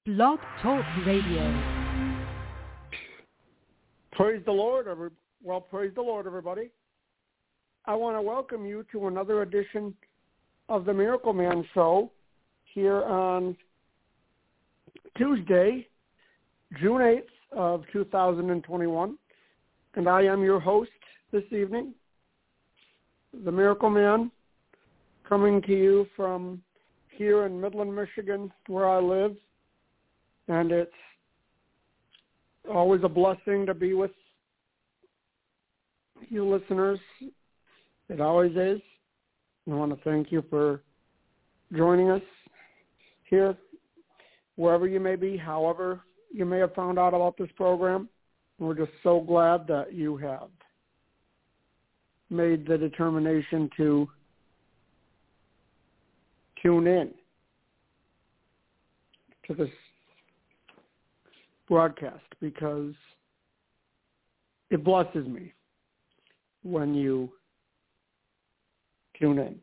Blog Talk Radio. Praise the Lord, praise the Lord, everybody. I want to welcome you to another edition of the Miracle Man Show here on Tuesday, June 8th of 2021. And I am your host this evening, the Miracle Man, coming to you from here in Midland, Michigan, where I live. And it's always a blessing to be with you listeners. It always is. I want to thank you for joining us here, wherever you may be, however you may have found out about this program. We're just so glad that you have made the determination to tune in to this broadcast, because it blesses me when you tune in.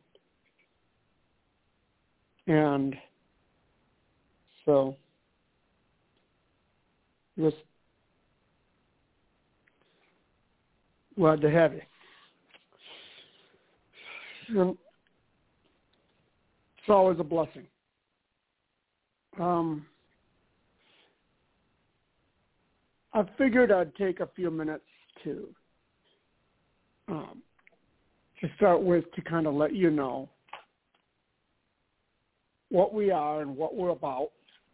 And so just glad to have you. And it's always a blessing. I figured I'd take a few minutes to start with, to kind of let you know what we are and what we're about,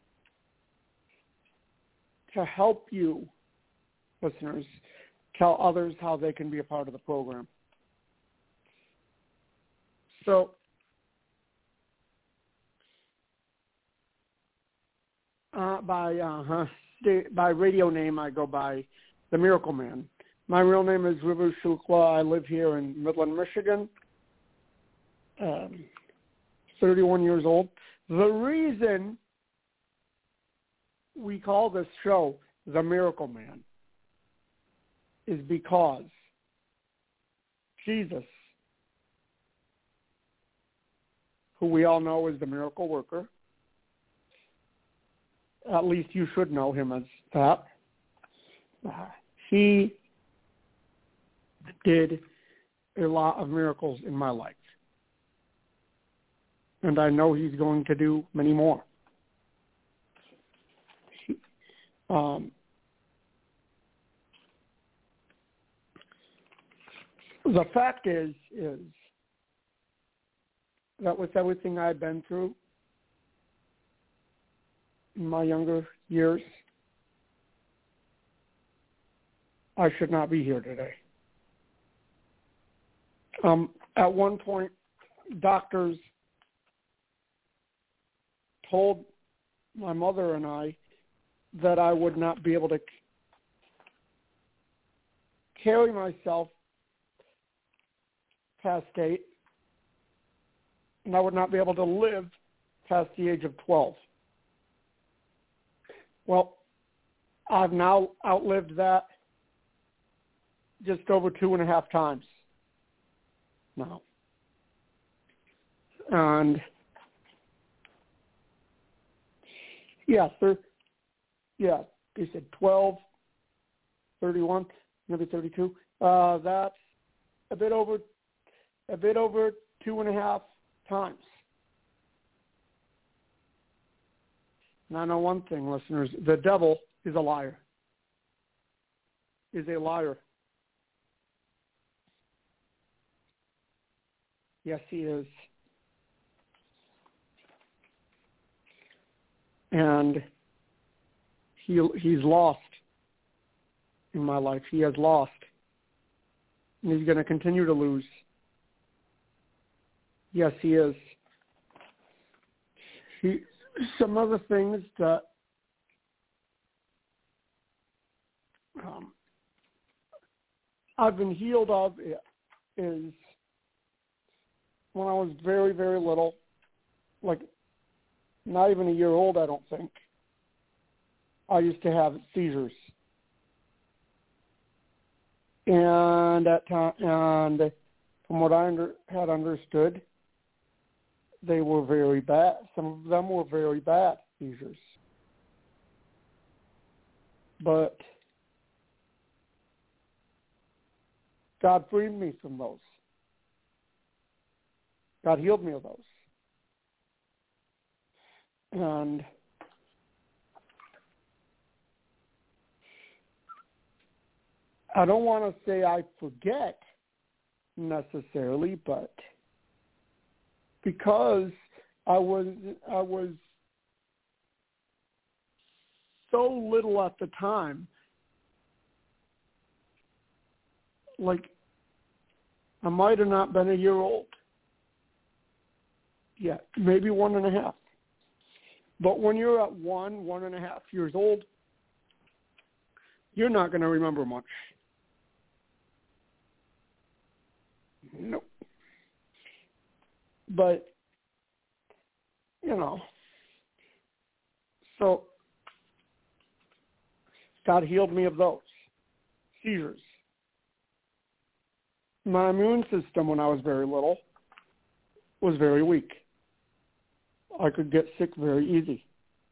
to help you, listeners, tell others how they can be a part of the program. So, by radio name, I go by the Miracle Man. My real name is River Shukla. I live here in Midland, Michigan. 31 years old. The reason we call this show The Miracle Man is because Jesus, who we all know is the miracle worker, at least you should know him as that, he did a lot of miracles in my life. And I know he's going to do many more. The fact is that with everything I've been through in my younger years, I should not be here today. At one point, doctors told my mother and I that I would not be able to carry myself past 8, and I would not be able to live past the age of 12. Well, I've now outlived that just over 2.5 times now. And they said 12, 31, maybe 32. That's a bit over 2.5 times. And I know one thing, listeners: the devil is a liar. Is a liar. Yes, he is. And he's lost in my life. He has lost. And he's going to continue to lose. Yes, he is. Some other things that I've been healed of is when I was very, very little, like not even a year old, I don't think, I used to have seizures. And from what I had understood, they were very bad. Some of them were very bad seizures. But God freed me from those. God healed me of those. And I don't want to say I forget necessarily, but because I was so little at the time, like I might have not been a year old yet, maybe 1.5. But when you're at 1.5 years old, you're not going to remember much. No. But, so God healed me of those seizures. My immune system when I was very little was very weak. I could get sick very easy.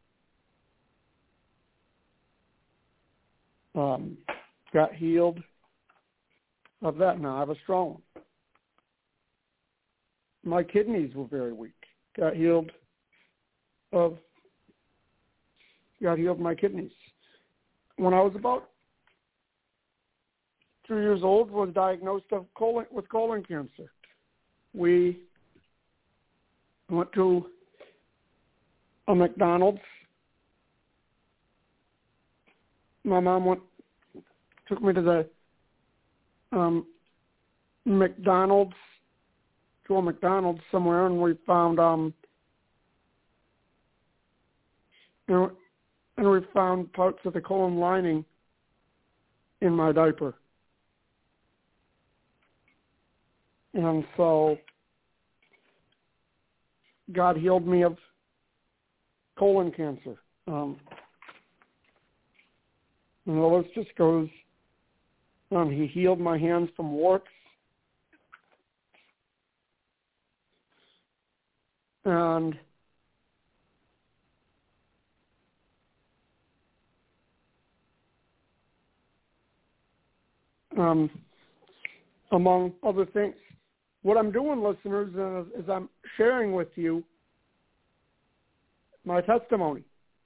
Got healed of that. Now I have a strong one. My kidneys were very weak. Got healed my kidneys. When I was about 2 years old, was diagnosed with colon cancer. We went to a McDonald's. My mom took me to the McDonald's, to a McDonald's somewhere, and we found parts of the colon lining in my diaper. And so God healed me of colon cancer. And the list just goes on. He healed my hands from warts. And among other things, what I'm doing, listeners, is I'm sharing with you my testimony.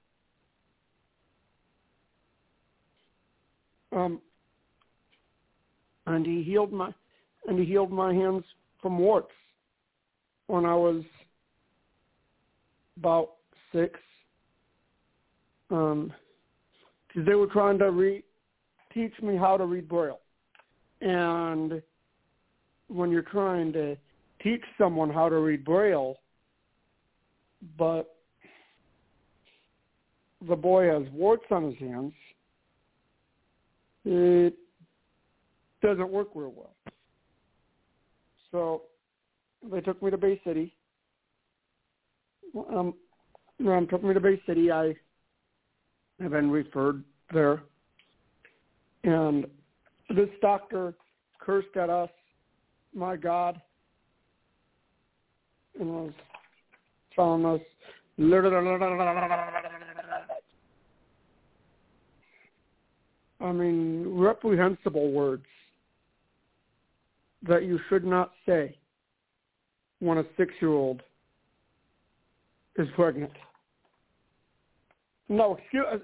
And he healed my hands from warts when I was about 6. Because they were trying to teach me how to read Braille. And when you're trying to teach someone how to read Braille, but the boy has warts on his hands, it doesn't work real well. So they took me to Bay City. Took me to Bay City. I have been referred there. And this doctor cursed at us, my God, and was telling us, reprehensible words that you should not say when a 6-year-old is pregnant. No,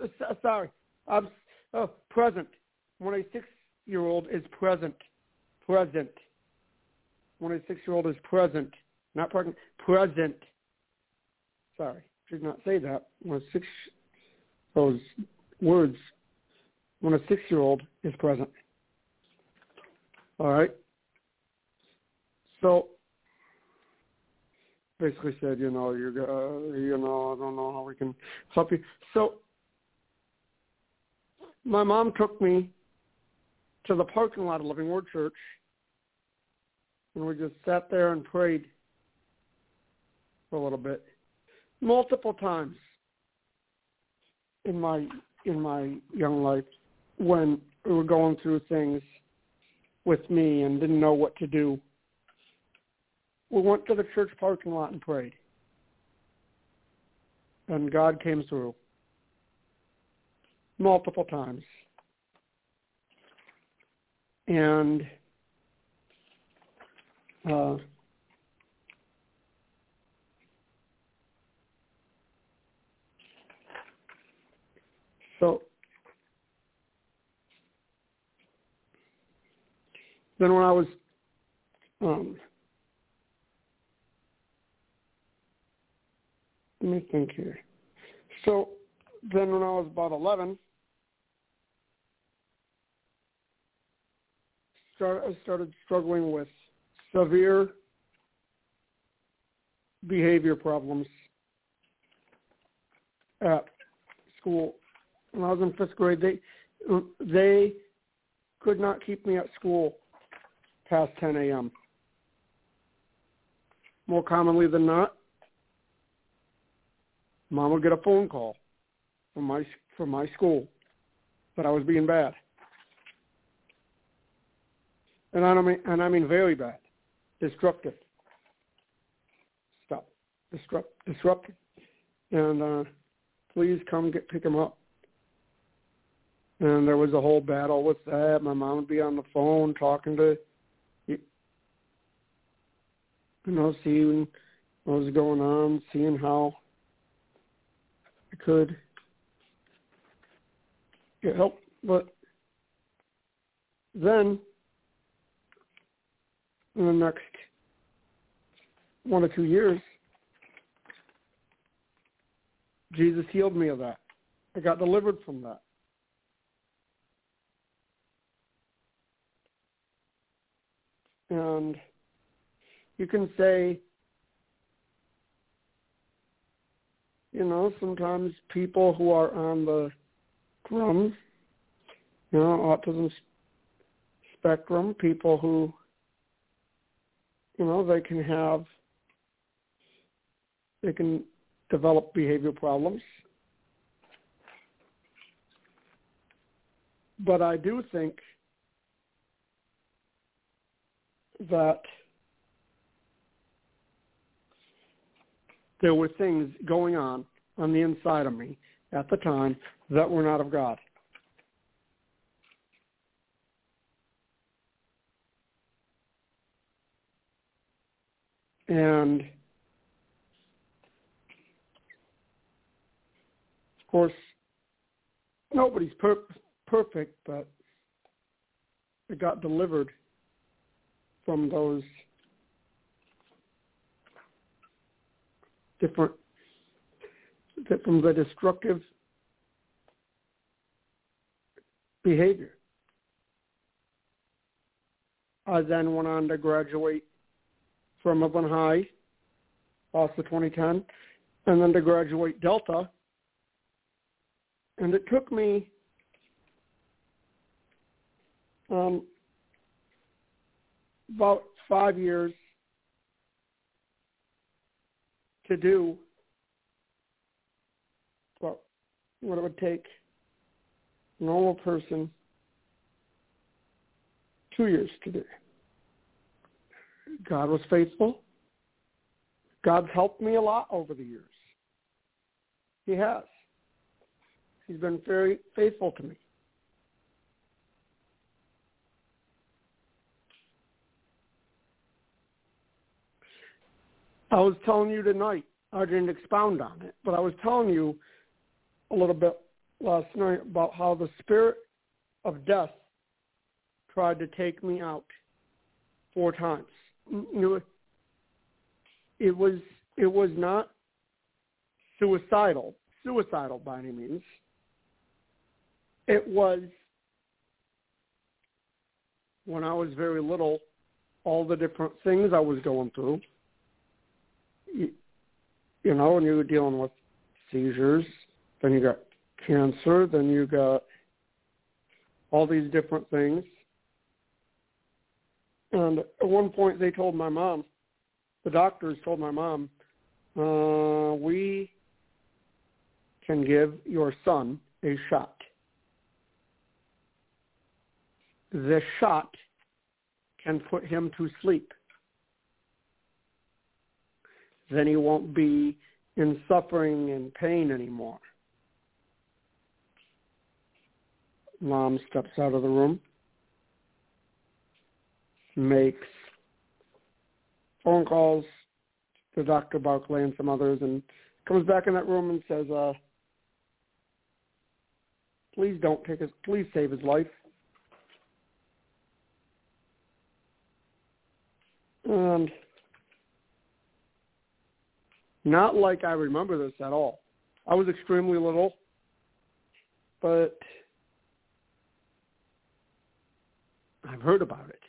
present. When a 6-year-old is present. When a 6-year-old is present, not pregnant, present. Sorry, should not say that. Those words, when a 6-year-old is present. All right. So basically said, I don't know how we can help you. So my mom took me to the parking lot of Living Word Church, and we just sat there and prayed for a little bit, multiple times in my young life when we were going through things with me and didn't know what to do. We went to the church parking lot and prayed, and God came through. multiple times. And so then when I was let me think here. So then when I was about 11, I started struggling with severe behavior problems at school. When I was in 5th grade, they could not keep me at school past 10 a.m. More commonly than not, Mom would get a phone call from my school that I was being bad. And I mean very bad, destructive. Disruptive. And please come pick him up. And there was a whole battle with that. My mom would be on the phone talking to, seeing what was going on, seeing how I could get help. But then, in the next 1 or 2 years, Jesus healed me of that. I got delivered from that. And you can say, sometimes people who are on the autism spectrum, people who, they can develop behavior problems. But I do think that there were things going on the inside of me at the time that were not of God. And, of course, nobody's perfect, but I got delivered from those from the destructive behavior. I then went on to graduate from Upland High, also 2010, and then to graduate Delta. And it took me about 5 years to do what it would take a normal person 2 years to do. God was faithful. God's helped me a lot over the years. He has. He's been very faithful to me. I was telling you tonight, I didn't expound on it, but I was telling you a little bit last night about how the spirit of death tried to take me out 4 times. It was not suicidal by any means. It was, when I was very little, all the different things I was going through. When you were dealing with seizures, then you got cancer, then you got all these different things. And at one point they told my mom, the doctors told my mom, we can give your son a shot. This shot can put him to sleep. Then he won't be in suffering and pain anymore. Mom steps out of the room, makes phone calls to Dr. Barclay and some others, and comes back in that room and says, please save his life. And not like I remember this at all. I was extremely little, but I've heard about it.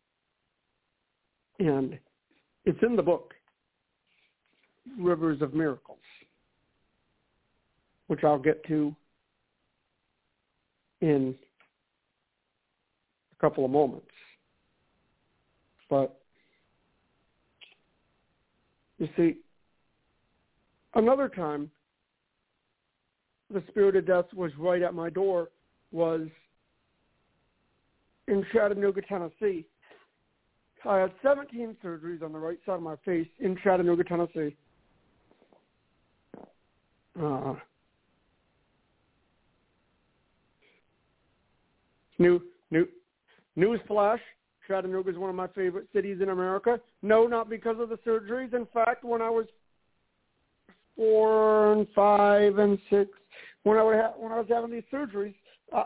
And it's in the book, Rivers of Miracles, which I'll get to in a couple of moments. But you see, another time the spirit of death was right at my door was in Chattanooga, Tennessee. I had 17 surgeries on the right side of my face in Chattanooga, Tennessee. Newsflash, Chattanooga is one of my favorite cities in America. No, not because of the surgeries. In fact, when I was 4 and 5 and 6, when I was having these surgeries,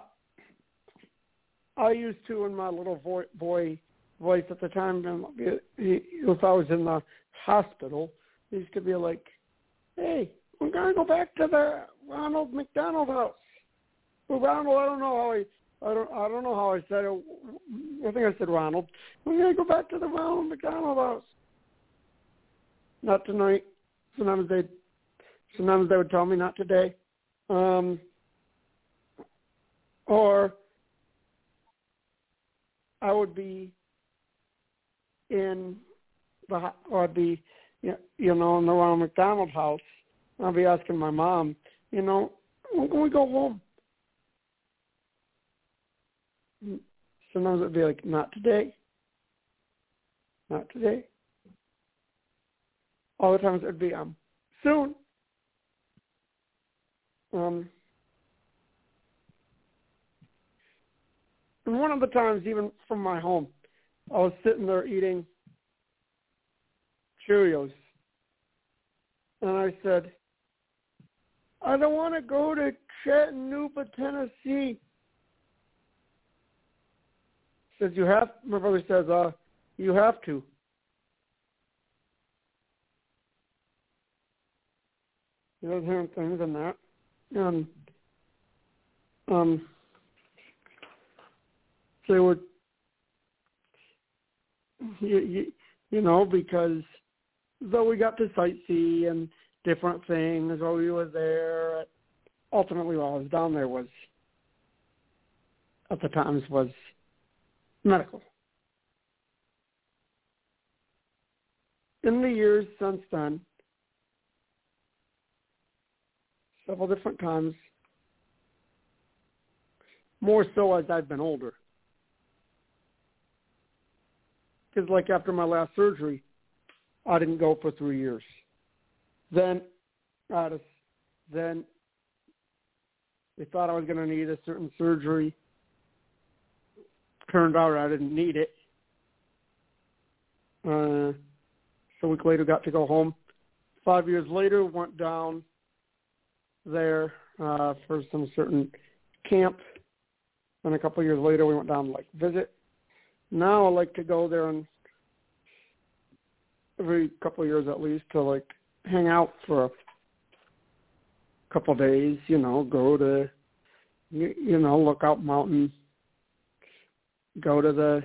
I used to, in my little boy voice at the time, if I was in the hospital, I used to be like, "Hey, we're gonna go back to the Ronald McDonald house." Well, Ronald, I don't know how I said it. I think I said Ronald. We're gonna go back to the Ronald McDonald house. Not tonight. Sometimes they would tell me not today. Or I would be in the in the Ronald McDonald house. I'll be asking my mom, when can we go home? Sometimes it'd be like, not today. Not today. All the times it'd be, soon. And one of the times, even from my home, I was sitting there eating Cheerios. And I said, I don't want to go to Chattanooga, Tennessee. Says, my brother says, you have to. He was hearing things and that. And they would, because though we got to sightsee and different things while we were there, ultimately while I was down there was medical. In the years since then, several different times, more so as I've been older. Because like after my last surgery, I didn't go for 3 years. Then they thought I was going to need a certain surgery. Turned out I didn't need it. So a week later, got to go home. 5 years later, went down there for some certain camp. And a couple of years later, we went down to visit. Now I like to go there and every couple of years at least to hang out for a couple of days. Go to Lookout Mountain. Go to the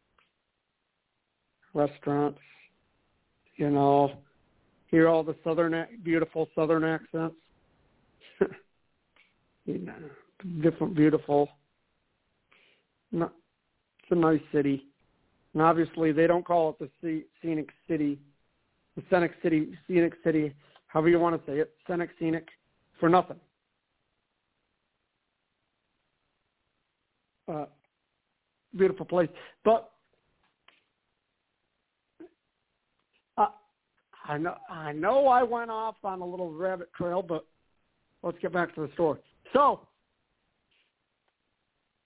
restaurants, hear all the beautiful southern accents. Different, beautiful. It's a nice city. And obviously they don't call it the scenic city, however you want to say it, scenic, for nothing. Beautiful place. But I know I went off on a little rabbit trail, but let's get back to the story. So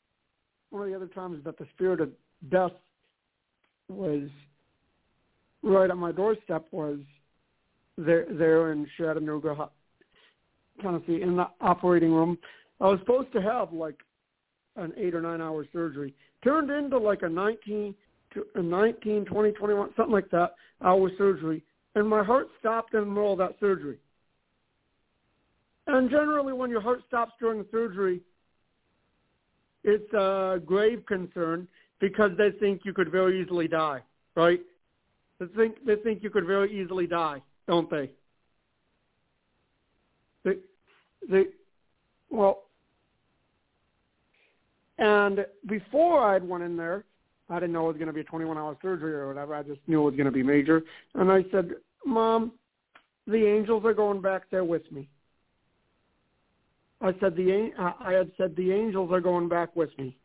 one of the other times that the spirit of death was right at my doorstep was there in Chattanooga, Tennessee, in the operating room. I was supposed to have like an 8 or 9 hour surgery. Turned into like a 19, 20, 21, something like that, hour surgery. And my heart stopped in the middle of that surgery. And generally when your heart stops during a surgery, it's a grave concern because they think you could very easily die, right? They think you could very easily die, don't they? Well, and before I had went in there, I didn't know it was going to be a 21-hour surgery or whatever. I just knew it was going to be major. And I said, Mom, the angels are going back there with me. I had said the angels are going back with me.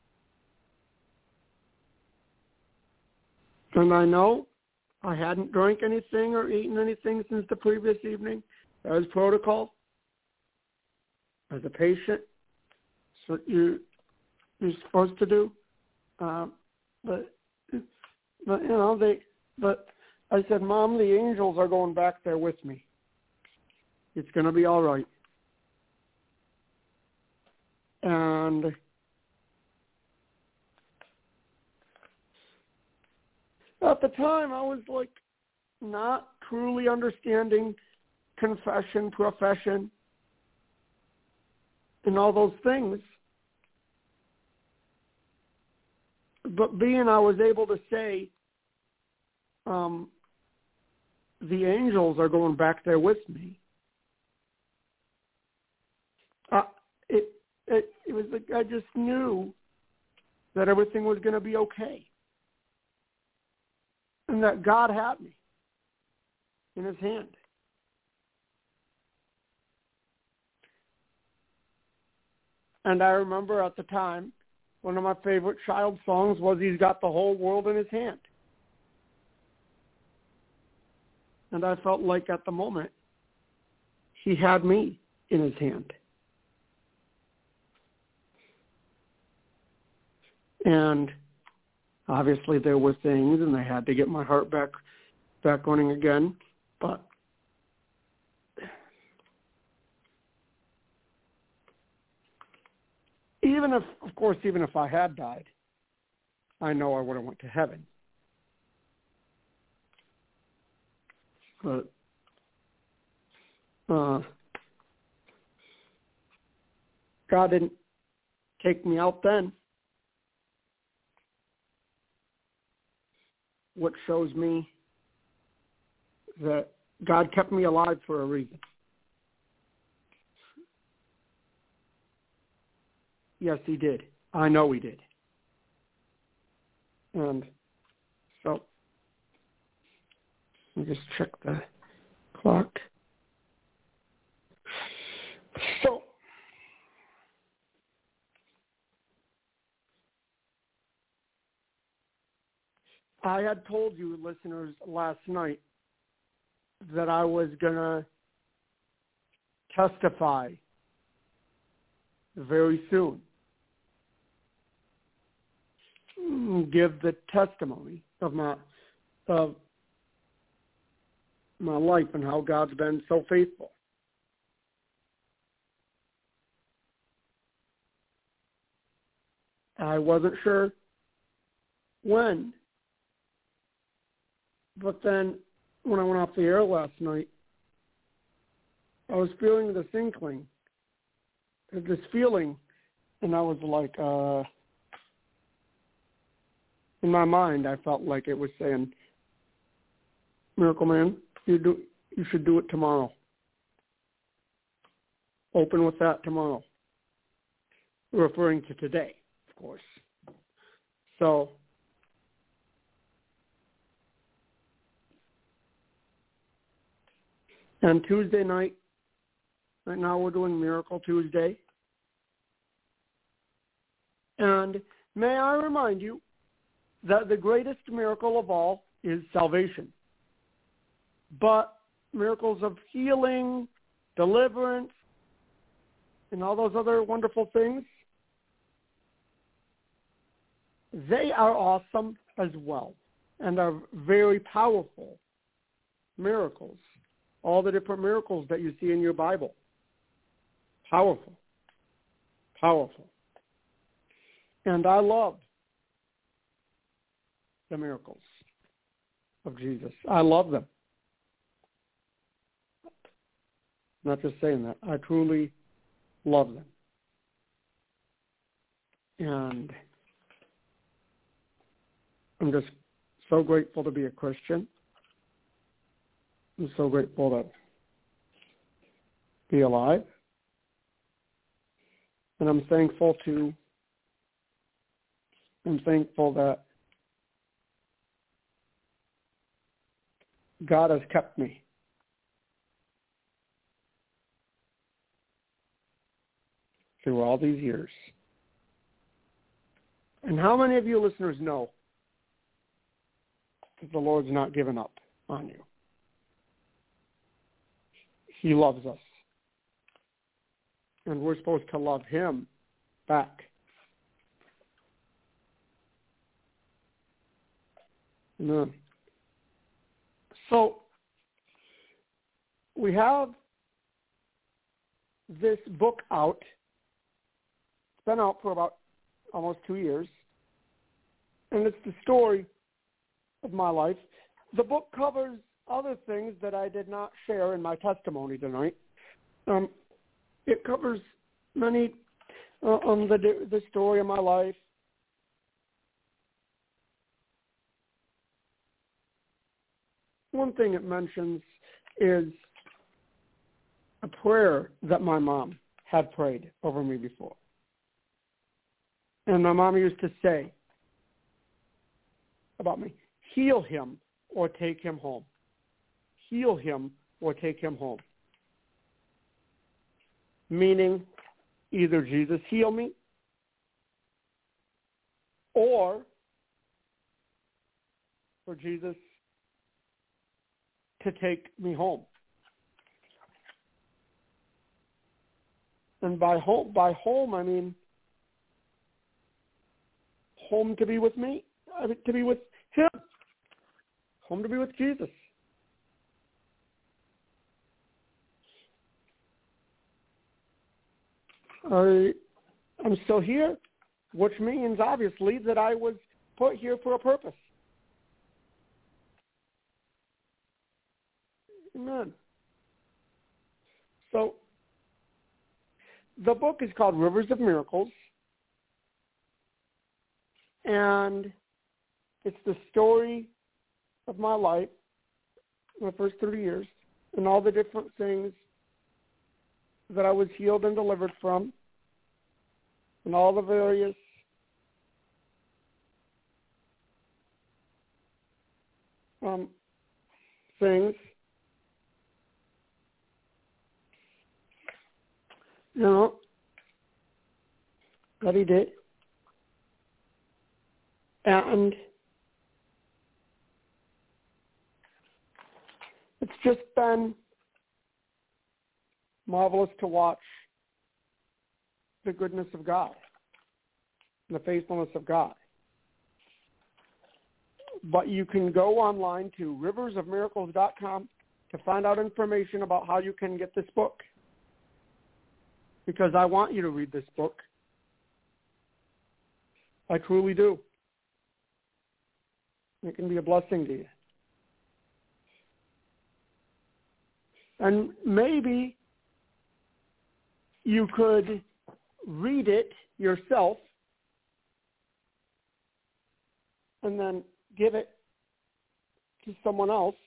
And I know I hadn't drank anything or eaten anything since the previous evening. That was protocol. As a patient, so you're supposed to do. But I said, Mom, the angels are going back there with me. It's going to be all right. And at the time, I was like not truly understanding confession, profession, and all those things. But being I was able to say, the angels are going back there with me. It was like I just knew that everything was going to be okay. And that God had me in his hand. And I remember at the time, one of my favorite child songs was He's Got the Whole World in His Hand. And I felt like at the moment, he had me in his hand. And obviously there were things, and I had to get my heart back running again. But even if I had died, I know I would have went to heaven. But God didn't take me out then. What shows me that God kept me alive for a reason. Yes, he did. I know he did. And so, let me just check the clock. So, I had told you, listeners, last night that I was going to testify very soon. Give the testimony of my life and how God's been so faithful. I wasn't sure when, but then when I went off the air last night, I was feeling this inkling, this feeling, and I was like, in my mind, I felt like it was saying, Miracle Man, you should do it tomorrow. Open with that tomorrow. Referring to today, of course. So, and Tuesday night, right now we're doing Miracle Tuesday. And may I remind you that the greatest miracle of all is salvation. But miracles of healing, deliverance, and all those other wonderful things, they are awesome as well and are very powerful miracles. All the different miracles that you see in your Bible. Powerful. Powerful. And I love the miracles of Jesus. I love them. I'm not just saying that. I truly love them. And I'm just so grateful to be a Christian. I'm so grateful to be alive. And I'm thankful that God has kept me. Through all these years. And how many of you listeners know that the Lord's not given up on you? He loves us. And we're supposed to love him back. Amen. So, we have this book out. It's been out for about almost 2 years. And it's the story of my life. The book covers other things that I did not share in my testimony tonight. It covers many the story of my life. One thing it mentions is a prayer that my mom had prayed over me before. And my mom used to say about me, heal him or take him home. Heal him or take him home. Meaning either Jesus heal me or for Jesus to take me home. And by home, I mean home to be with me, to be with him, home to be with Jesus. I'm still here, which means, obviously, that I was put here for a purpose. Amen. So, the book is called Rivers of Miracles, and it's the story of my life, my first 30 years, and all the different things that I was healed and delivered from, and all the various things, that he did. And it's just been marvelous to watch the goodness of God, the faithfulness of God. But you can go online to riversofmiracles.com to find out information about how you can get this book. Because I want you to read this book. I truly do. It can be a blessing to you. And maybe you could read it yourself and then give it to someone else.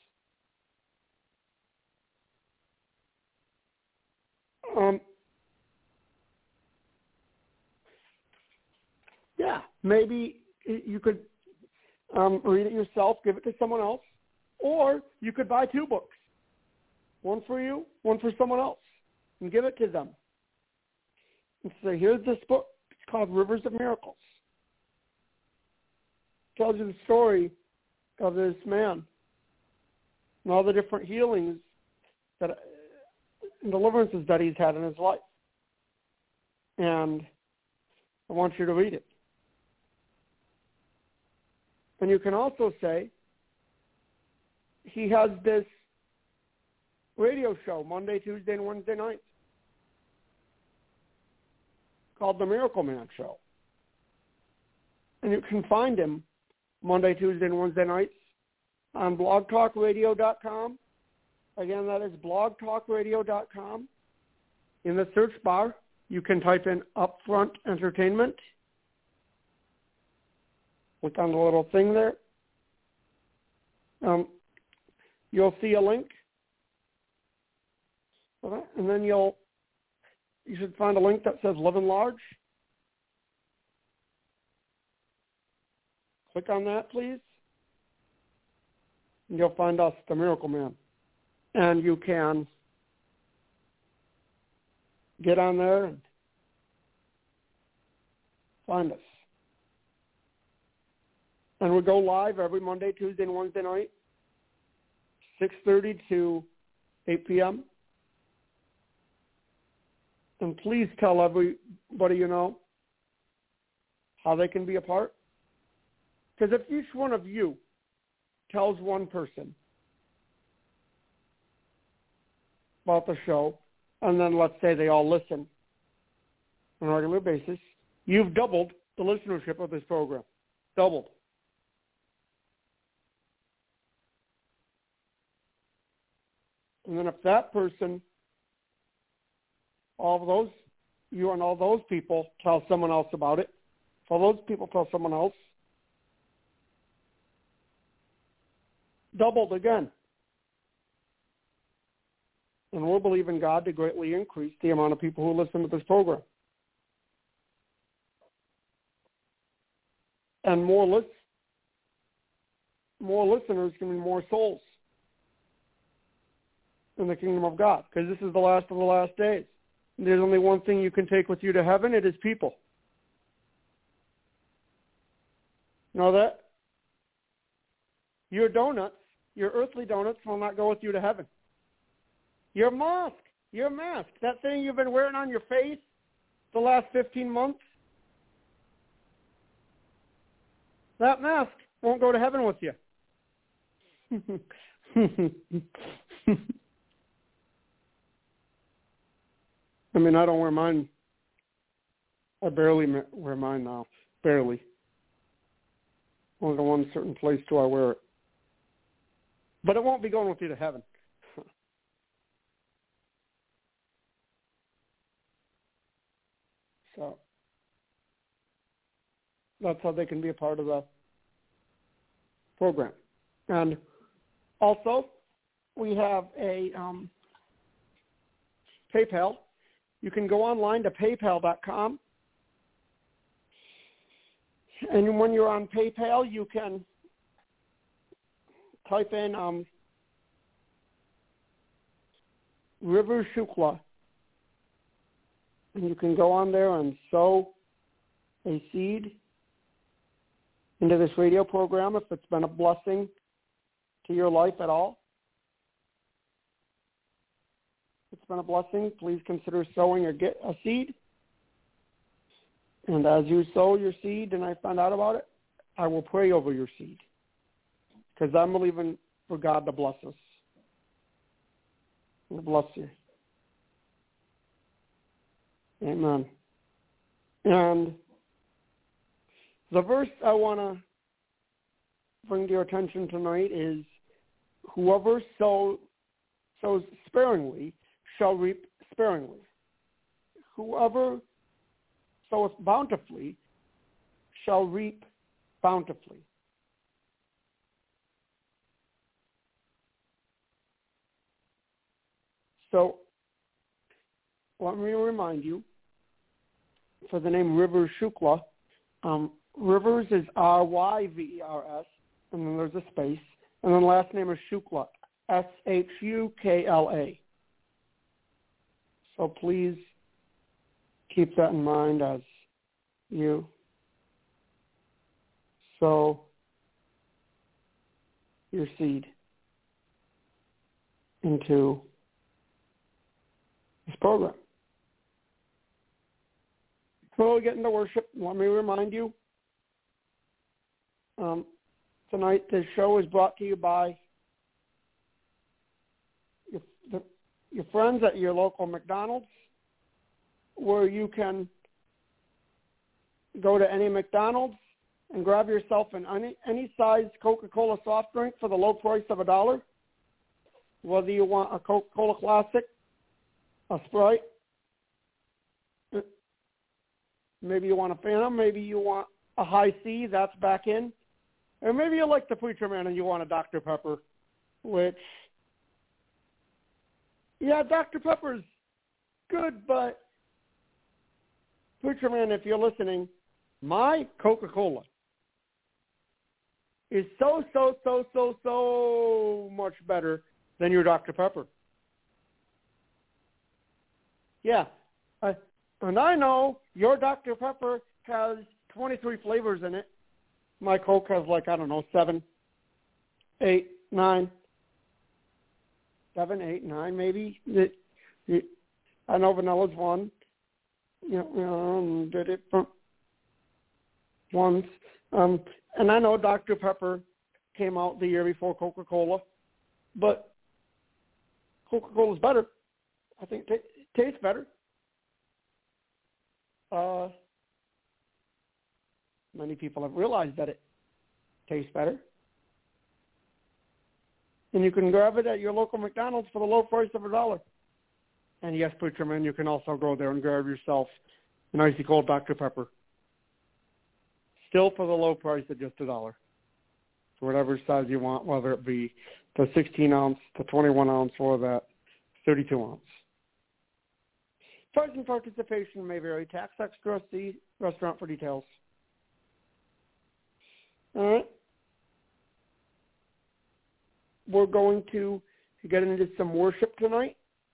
Maybe you could read it yourself, give it to someone else, or you could buy 2 books, one for you, one for someone else, and give it to them. And say, here's this book. It's called Rivers of Miracles. It tells you the story of this man and all the different healings and deliverances that he's had in his life. And I want you to read it. And you can also say he has this radio show Monday, Tuesday, and Wednesday nights called The Miracle Man Show. And you can find him Monday, Tuesday, and Wednesday nights on blogtalkradio.com. Again, that is blogtalkradio.com. In the search bar, you can type in Upfront Entertainment. Click on the little thing there. You'll see a link. Okay. And then you should find a link that says Live Enlarge. Click on that, please. And you'll find us, The Miracle Man. And you can get on there and find us. And we go live every Monday, Tuesday, and Wednesday night, 6:30 to 8 p.m. And please tell everybody you know how they can be a part. Because if each one of you tells one person about the show, and then let's say they all listen on a regular basis, you've doubled the listenership of this program. Doubled. And then if that person, all of those, you and all those people tell someone else about it, if all those people tell someone else, doubled again. And we'll believe in God to greatly increase the amount of people who listen to this program. And more listeners can mean more souls in the kingdom of God, because this is the last of the last days. And there's only one thing you can take with you to heaven. It is people. You know that? Your donuts, your earthly donuts, will not go with you to heaven. Your mask, that thing you've been wearing on your face the last 15 months, that mask won't go to heaven with you. I mean, I don't wear mine. I barely wear mine now. Barely. Only the one certain place do I wear it. But it won't be going with you to heaven. So that's how they can be a part of the program. And also, we have a PayPal. You can go online to paypal.com. And when you're on PayPal, you can type in River Shukla. And you can go on there and sow a seed into this radio program if it's been a blessing to your life at all. If it's been a blessing, please consider sowing or get a seed. And as you sow your seed and I find out about it, I will pray over your seed. Because I'm believing for God to bless us. And bless you. Amen. And the verse I want to bring to your attention tonight is, whoever sows sparingly shall reap sparingly. Whoever soweth bountifully shall reap bountifully. So let me remind you, for the name River Shukla, Rivers is Ryvers, and then there's a space, and then last name is Shukla, Shukla. So please keep that in mind as you sow your seed into this program. Before we get into worship, let me remind you, tonight. This show is brought to you by your friends at your local McDonald's, where you can go to any McDonald's and grab yourself an any size Coca-Cola soft drink for the low price of $1. Whether you want a Coca-Cola Classic, a Sprite, maybe you want a Phantom, maybe you want a High C, that's back in. Or maybe you like the Preacher Man and you want a Dr. Pepper, which, yeah, Dr. Pepper's good, but Preacher Man, if you're listening, my Coca-Cola is so much better than your Dr. Pepper. Yeah, and I know your Dr. Pepper has 23 flavors in it. My Coke has 7, 8, 9. 7, 8, 9 maybe. I know vanilla's one. Did it once. And I know Dr. Pepper came out the year before Coca-Cola, but Coca-Cola's better. I think it tastes better. Many people have realized that it tastes better. And you can grab it at your local McDonald's for the low price of $1. And yes, Preacher Man, you can also go there and grab yourself an icy cold Dr. Pepper. Still for the low price of just $1. For whatever size you want, whether it be the 16-ounce, the 21-ounce, or that 32-ounce. Price and participation may vary. Tax extra, see restaurant for details. All right. We're going to get into some worship tonight.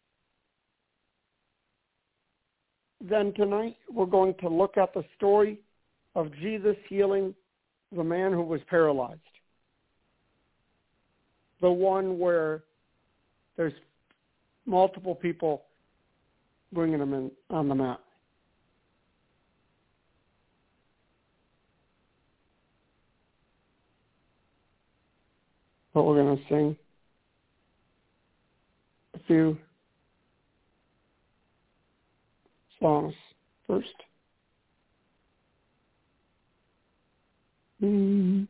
Then tonight we're going to look at the story of Jesus healing the man who was paralyzed. The one where there's multiple people bringing him in on the mat. But we're going to sing a few songs first. The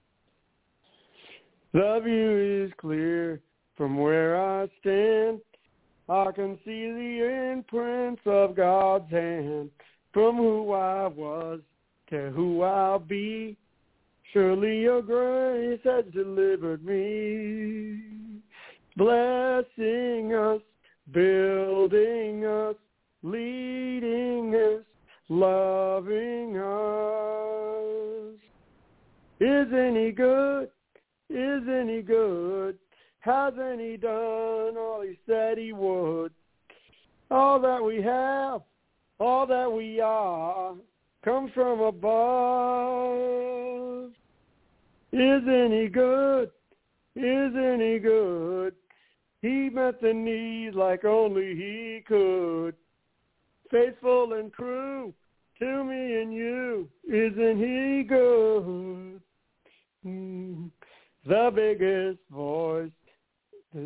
view is clear from where I stand. I can see the imprints of God's hand. From who I was to who I'll be, surely your grace has delivered me. Blessing us, building us, leading us, loving us. Isn't he good? Isn't he good? Hasn't he done all he said he would? All that we have, all that we are, comes from above. Isn't he good? Isn't he good? He met the needs like only he could. Faithful and true to me and you. Isn't he good? The biggest voice, the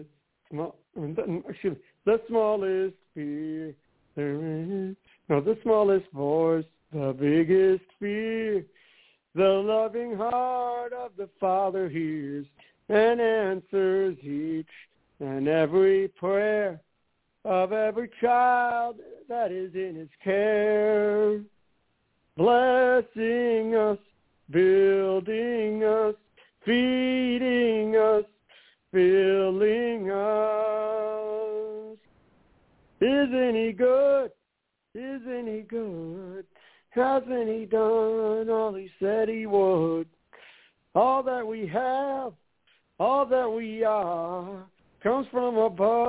smallest fear. The smallest voice, the biggest fear. The loving heart of the Father hears and answers each and every prayer of every child that is in his care. Blessing us, building us, feeding us, filling us. Isn't he good? Isn't he good? Hasn't he done all he said he would? All that we have, all that we are, comes from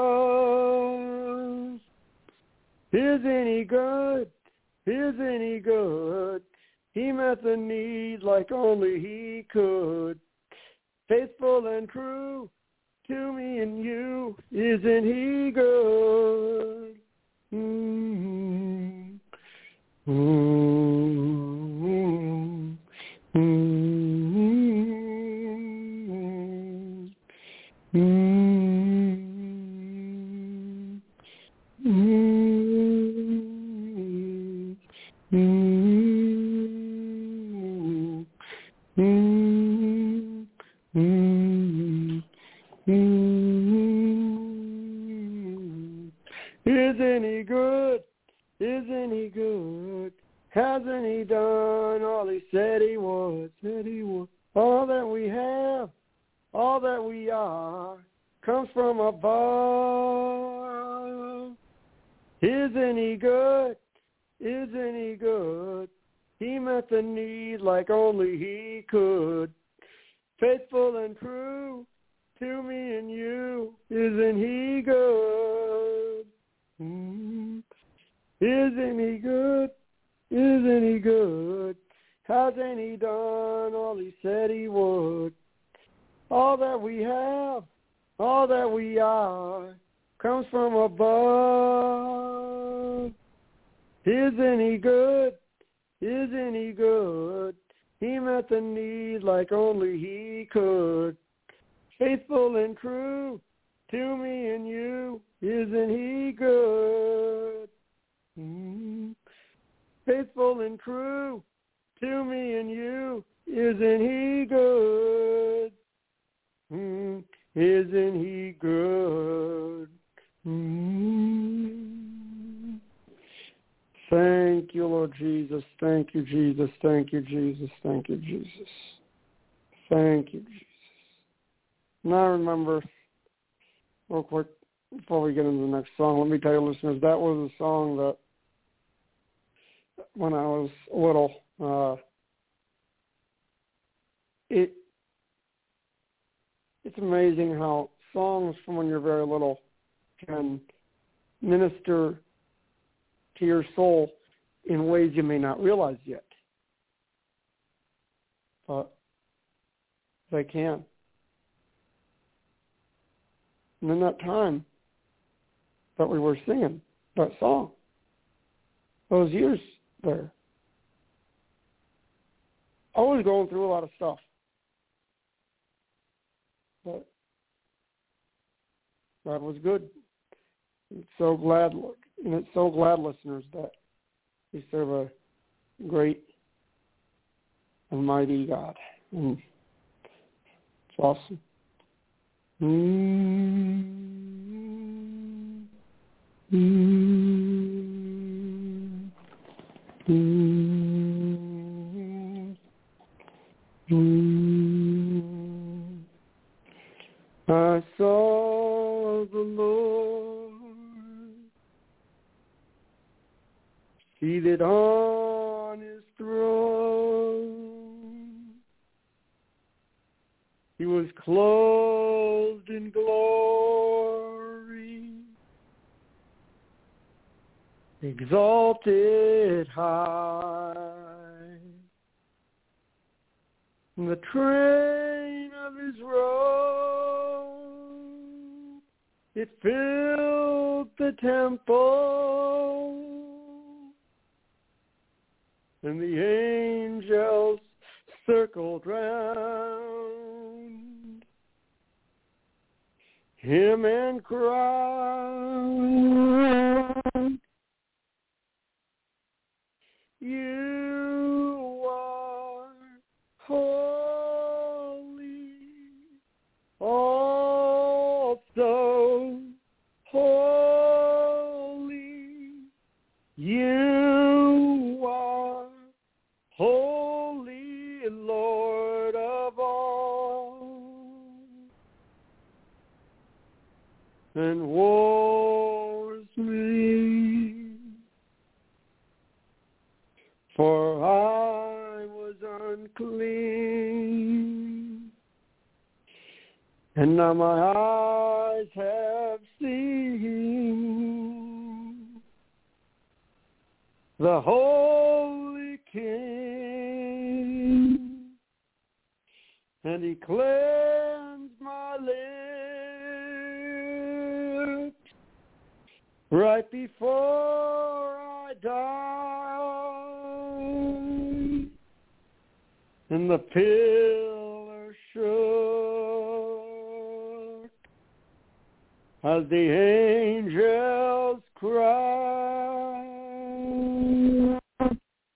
above. Isn't he good? Isn't he good? He met the need like only he could. Faithful and true to me and you. Isn't he good? Mm-hmm. Mm-hmm. Mm-hmm. Mm, mm, mm, mm. Isn't he good? Isn't he good? Hasn't he done all he said he would? Said he would. All that we have, all that we are, comes from above. Isn't he good? Isn't he good? He met the need like only he could. Faithful and true to me and you. Isn't he good? Isn't he good? Isn't he good? Hasn't he done all he said he would? All that we have, all that we are, comes from above. Isn't he good? Isn't he good? He met the need like only he could. Faithful and true to me and you. Isn't he good? Faithful and true to me and you. Isn't he good? Isn't he good? Thank you, Lord Jesus. Thank you, Jesus. Thank you, Jesus. Thank you, Jesus. Thank you, Jesus. Now remember, real quick, before we get into the next song, let me tell you, listeners, that was a song that when I was little, it's amazing how songs from when you're very little can minister to your soul in ways you may not realize yet. But they can. And in that time that we were singing that song, those years there, I was going through a lot of stuff. But God was good. It's so glad, and it's so glad, listeners, that we serve a great and mighty God. And it's awesome. I saw the Lord seated on his throne. He was clothed in glory, exalted high. And the train of his robe, it filled the temple, and the angels circled round him and cried, "You are holy, also holy. You are holy, Lord of all. And woe is me, for I was unclean, and now my eyes have seen the Holy King, and he cleansed my lips right before I died, and the pillar shook as the angels cried,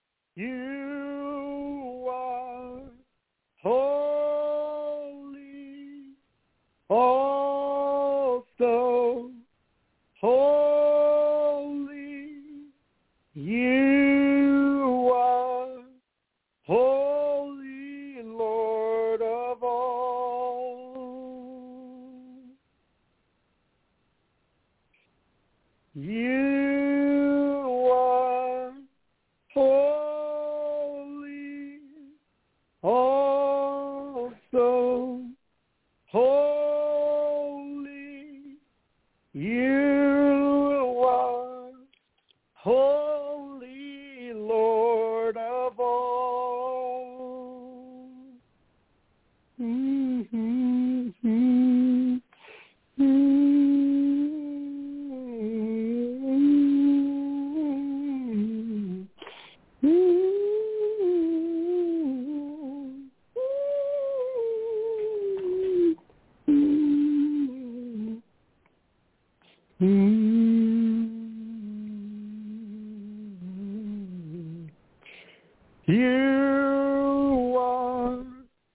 You are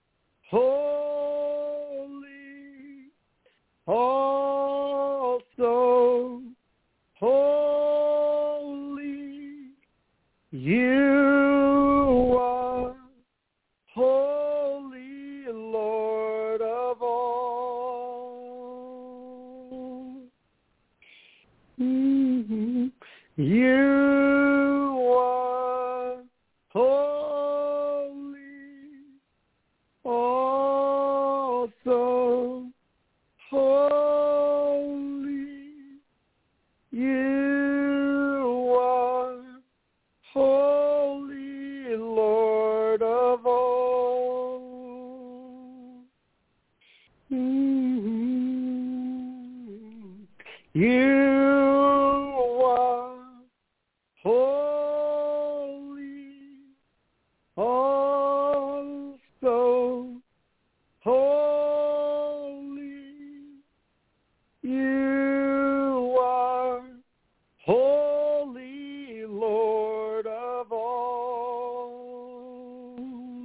holy, also holy. You are holy, Lord of all. Mm-hmm. You are holy, also holy. You are holy, Lord of all. Mm-hmm. You are holy, also holy. You are holy, Lord of all.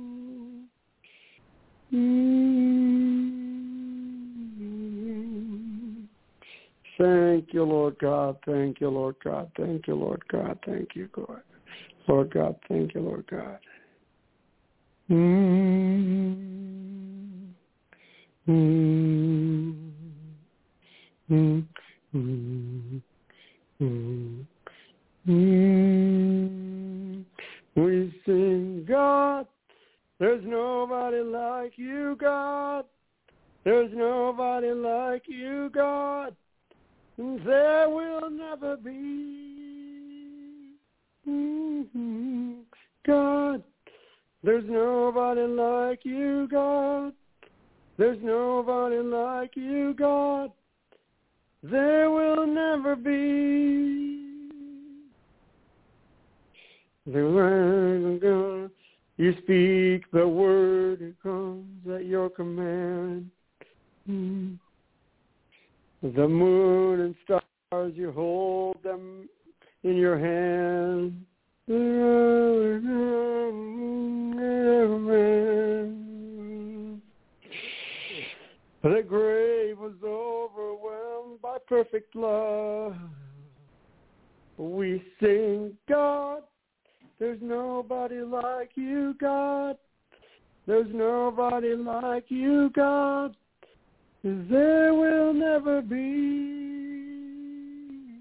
Thank you, Lord God. Thank you, Lord God. Thank you, Lord God. Thank you, God. Lord God, thank you, Lord God. We sing, God, there's nobody like you, God. There's nobody like you, God. There will never be. God, there's nobody like you, God. There's nobody like you, God. There will never be. You speak the word, it comes at your command. The moon and stars, you hold them in your hand. The grave was overwhelmed by perfect love. We sing, God, there's nobody like you, God. There's nobody like you, God. There will never be.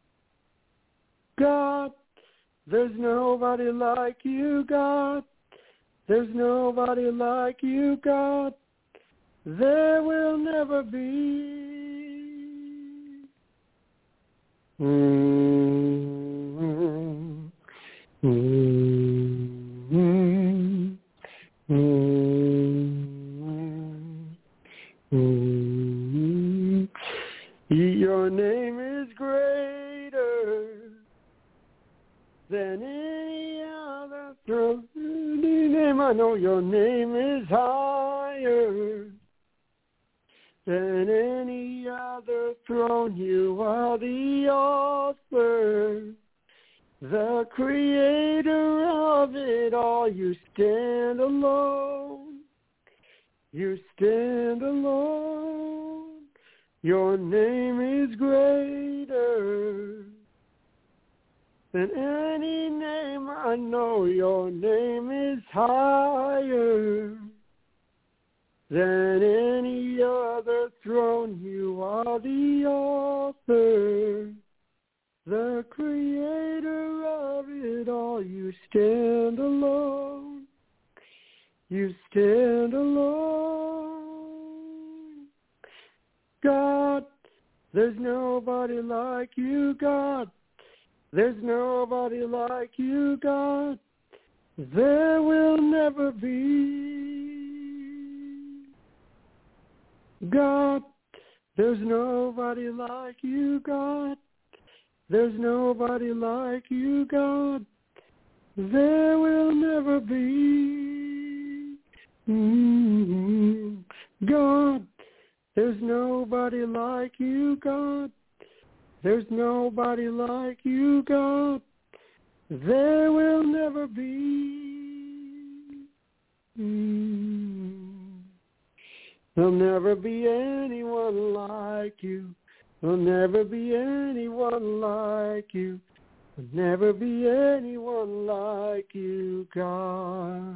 God, there's nobody like you, God. There's nobody like you, God. There will never be. Your name is greater than any other throne. Any name I know, your name is higher than any other throne. You are the author, the creator of it all. You stand alone. You stand alone. Your name is greater than any name I know. Your name is higher than any other throne. You are the author, the creator of it all. You stand alone. You stand alone. God, there's nobody like you, God. There's nobody like you, God. There will never be. God, there's nobody like you, God. There's nobody like you, God. There will never be. God, there's nobody like you, God. There's nobody like you, God. There will never be. There'll never be anyone like you. There'll never be anyone like you. There'll never be anyone like you, God.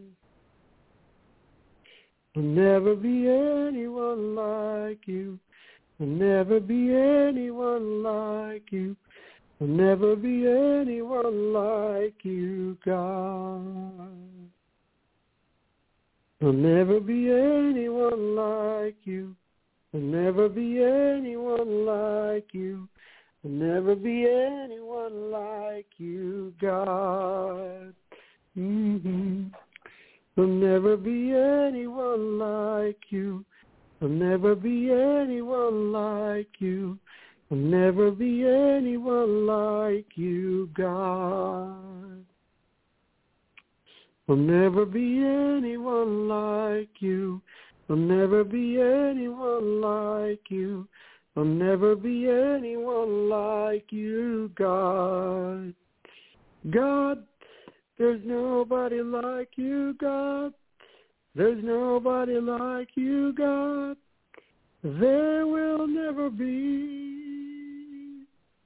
There'll never be anyone like you. There'll never be anyone like you. There'll never be anyone like you, God. There'll never be anyone like you. There'll never be anyone like you. There'll never be anyone like you, God. Mm-hmm. There'll never be anyone like you. There'll never be anyone like you. There'll never be anyone like you, God. There'll never be anyone like you. There'll never be anyone like you. There'll never be anyone like you, God. God, there's nobody like you, God. There's nobody like you, God. There will never be.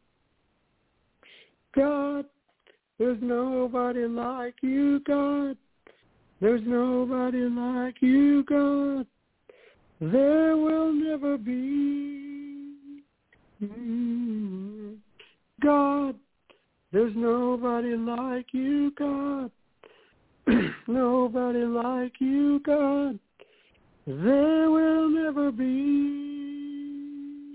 God, there's nobody like you, God. There's nobody like you, God. There will never be. God, there's nobody like you, God. Nobody like you, God. There will never be.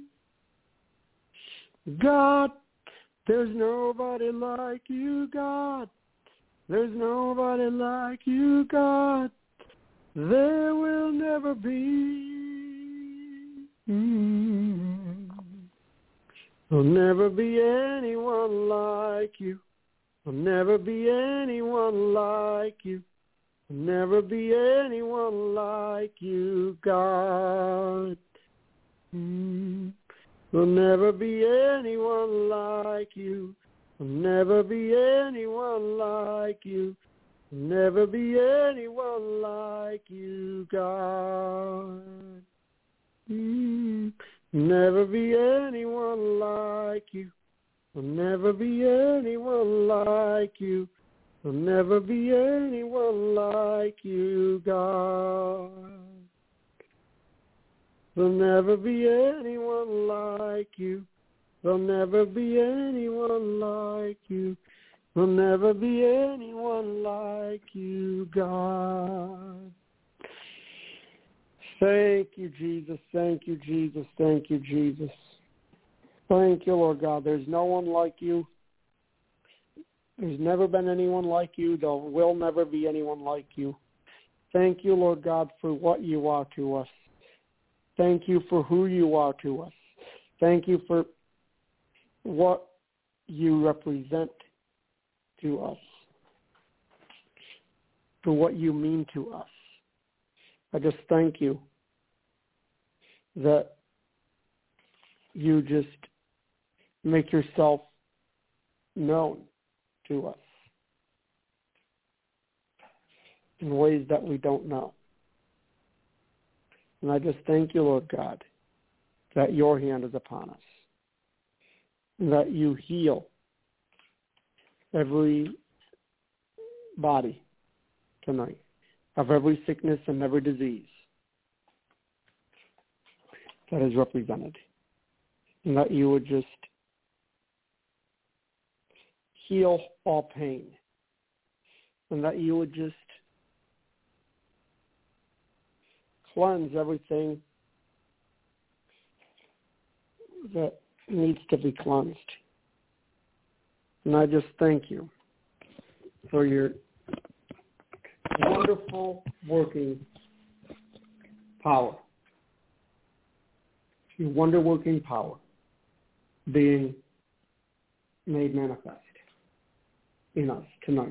God, there's nobody like you, God. There's nobody like you, God. There will never be. There'll never be anyone like you. There'll never be anyone like you. There'll never be anyone like you, God. There'll never be anyone like you. There'll never be anyone like you. There'll never be anyone like you, God. Never be anyone like you. There'll never be anyone like you. There'll never be anyone like you, God. There'll never be anyone like you. There'll never be anyone like you. There'll never be anyone like you, God. Thank you, Jesus. Thank you, Jesus. Thank you, Jesus. Thank you, Lord God. There's no one like you. There's never been anyone like you. There will never be anyone like you. Thank you, Lord God, for what you are to us. Thank you for who you are to us. Thank you for what you represent to us, for what you mean to us. I just thank you that you just make yourself known to us in ways that we don't know. And I just thank you, Lord God, that your hand is upon us, and that you heal every body tonight of every sickness and every disease that is represented, and that you would just heal all pain, and that you would just cleanse everything that needs to be cleansed. And I just thank you for your wonderful working power, your wonder-working power being made manifest in us tonight.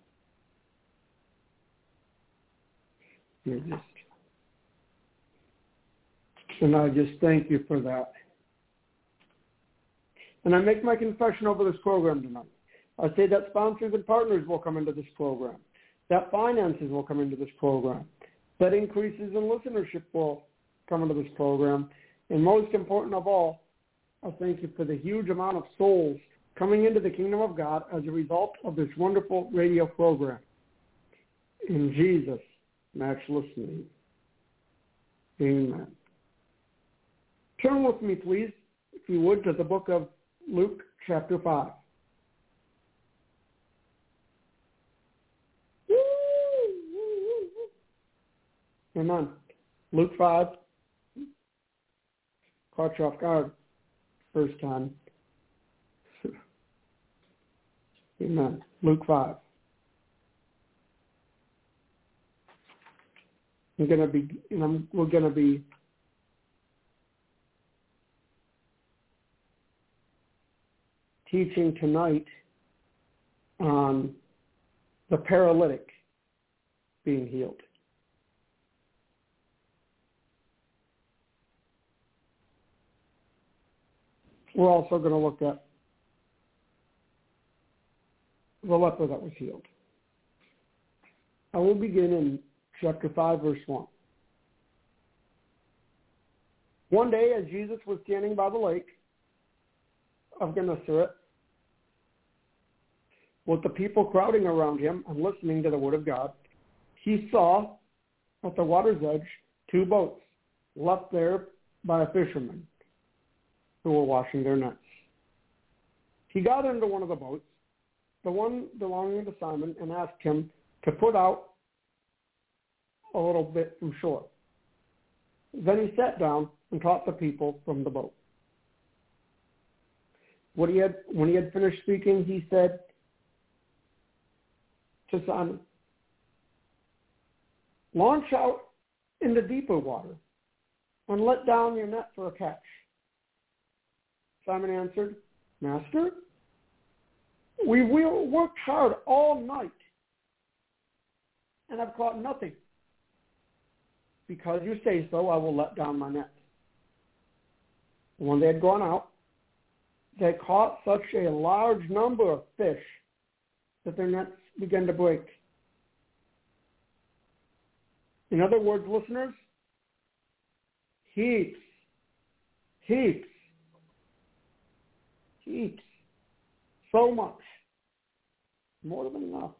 And I just thank you for that. And I make my confession over this program tonight. I say that sponsors and partners will come into this program, that finances will come into this program, that increases in listenership will coming to this program. And most important of all, I thank you for the huge amount of souls coming into the kingdom of God as a result of this wonderful radio program. In Jesus' matchless name. Amen. Turn with me, please, if you would, to the book of Luke, chapter 5. Amen. Luke 5. Caught you off guard first time. Amen. Luke 5. We're going to be teaching tonight on the paralytic being healed. We're also going to look at the leper that was healed. I will begin in chapter 5, verse 1. One day, as Jesus was standing by the lake of Gennesaret, with the people crowding around him and listening to the word of God, he saw at the water's edge 2 boats left there by a fisherman who were washing their nets. He got into one of the boats, the one belonging to Simon, and asked him to put out a little bit from shore. Then he sat down and taught the people from the boat. When he had finished speaking, he said to Simon, "Launch out into deeper water and let down your net for a catch." Simon answered, "Master, we worked hard all night and have caught nothing. Because you say so, I will let down my net." When they had gone out, they caught such a large number of fish that their nets began to break. In other words, listeners, heaps, so much, more than enough.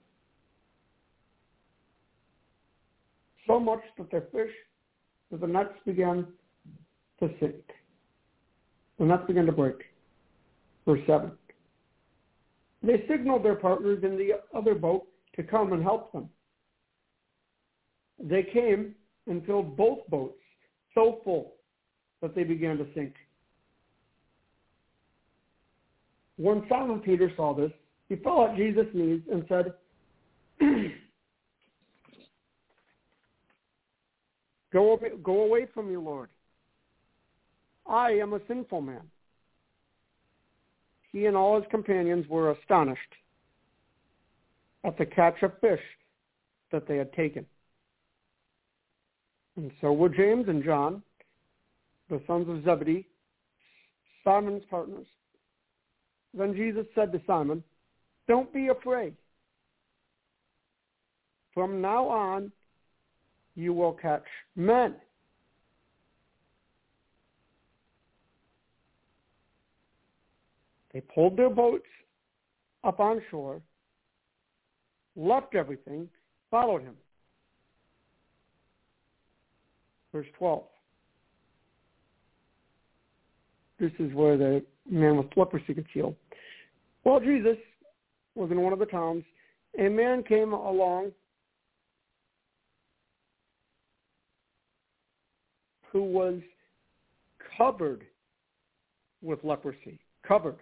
So much that the nets began to sink. The nets began to break. Verse 7. They signaled their partners in the other boat to come and help them. They came and filled both boats so full that they began to sink. When Simon Peter saw this, he fell at Jesus' knees and said, Go away from me, Lord. I am a sinful man." He and all his companions were astonished at the catch of fish that they had taken. And so were James and John, the sons of Zebedee, Simon's partners. Then Jesus said to Simon, "Don't be afraid. From now on, you will catch men." They pulled their boats up on shore, left everything, followed him. Verse 12. This is where the man with leprosy gets healed. While Jesus was in one of the towns, a man came along who was covered with leprosy. Covered.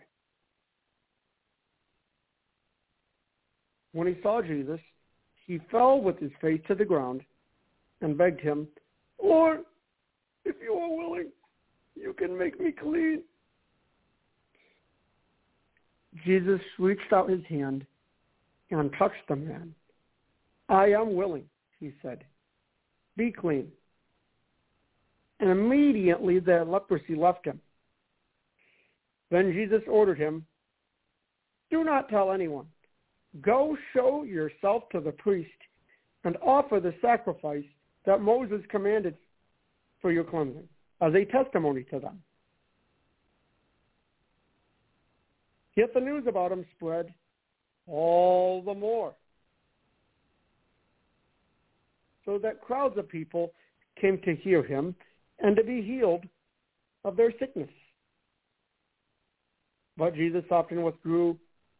When he saw Jesus, he fell with his face to the ground and begged him, "Lord, if you are willing, you can make me clean." Jesus reached out his hand and touched the man. "I am willing," he said. "Be clean." And immediately the leprosy left him. Then Jesus ordered him, "Do not tell anyone. Go show yourself to the priest and offer the sacrifice that Moses commanded for your cleansing, as a testimony to them. Yet the news about him spread all the more, so that crowds of people came to hear him and to be healed of their sickness. But Jesus often withdrew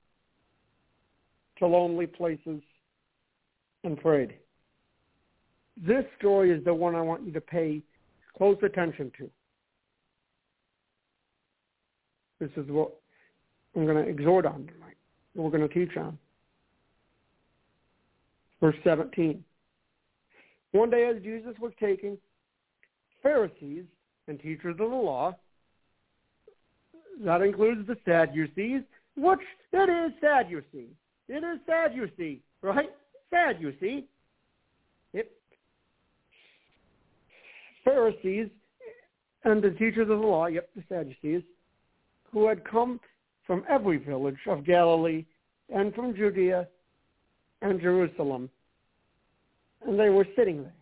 to lonely places and prayed. This story is the one I want you to pay close attention to. This is what I'm going to exhort on tonight. We're going to teach on. Verse 17. One day as Jesus was taking Pharisees and teachers of the law, that includes the Sadducees, which it is Sadducee. It is Sadducee, right? Sadducee. Yep. Pharisees and the teachers of the law, yep, the Sadducees, who had come from every village of Galilee and from Judea and Jerusalem. And they were sitting there.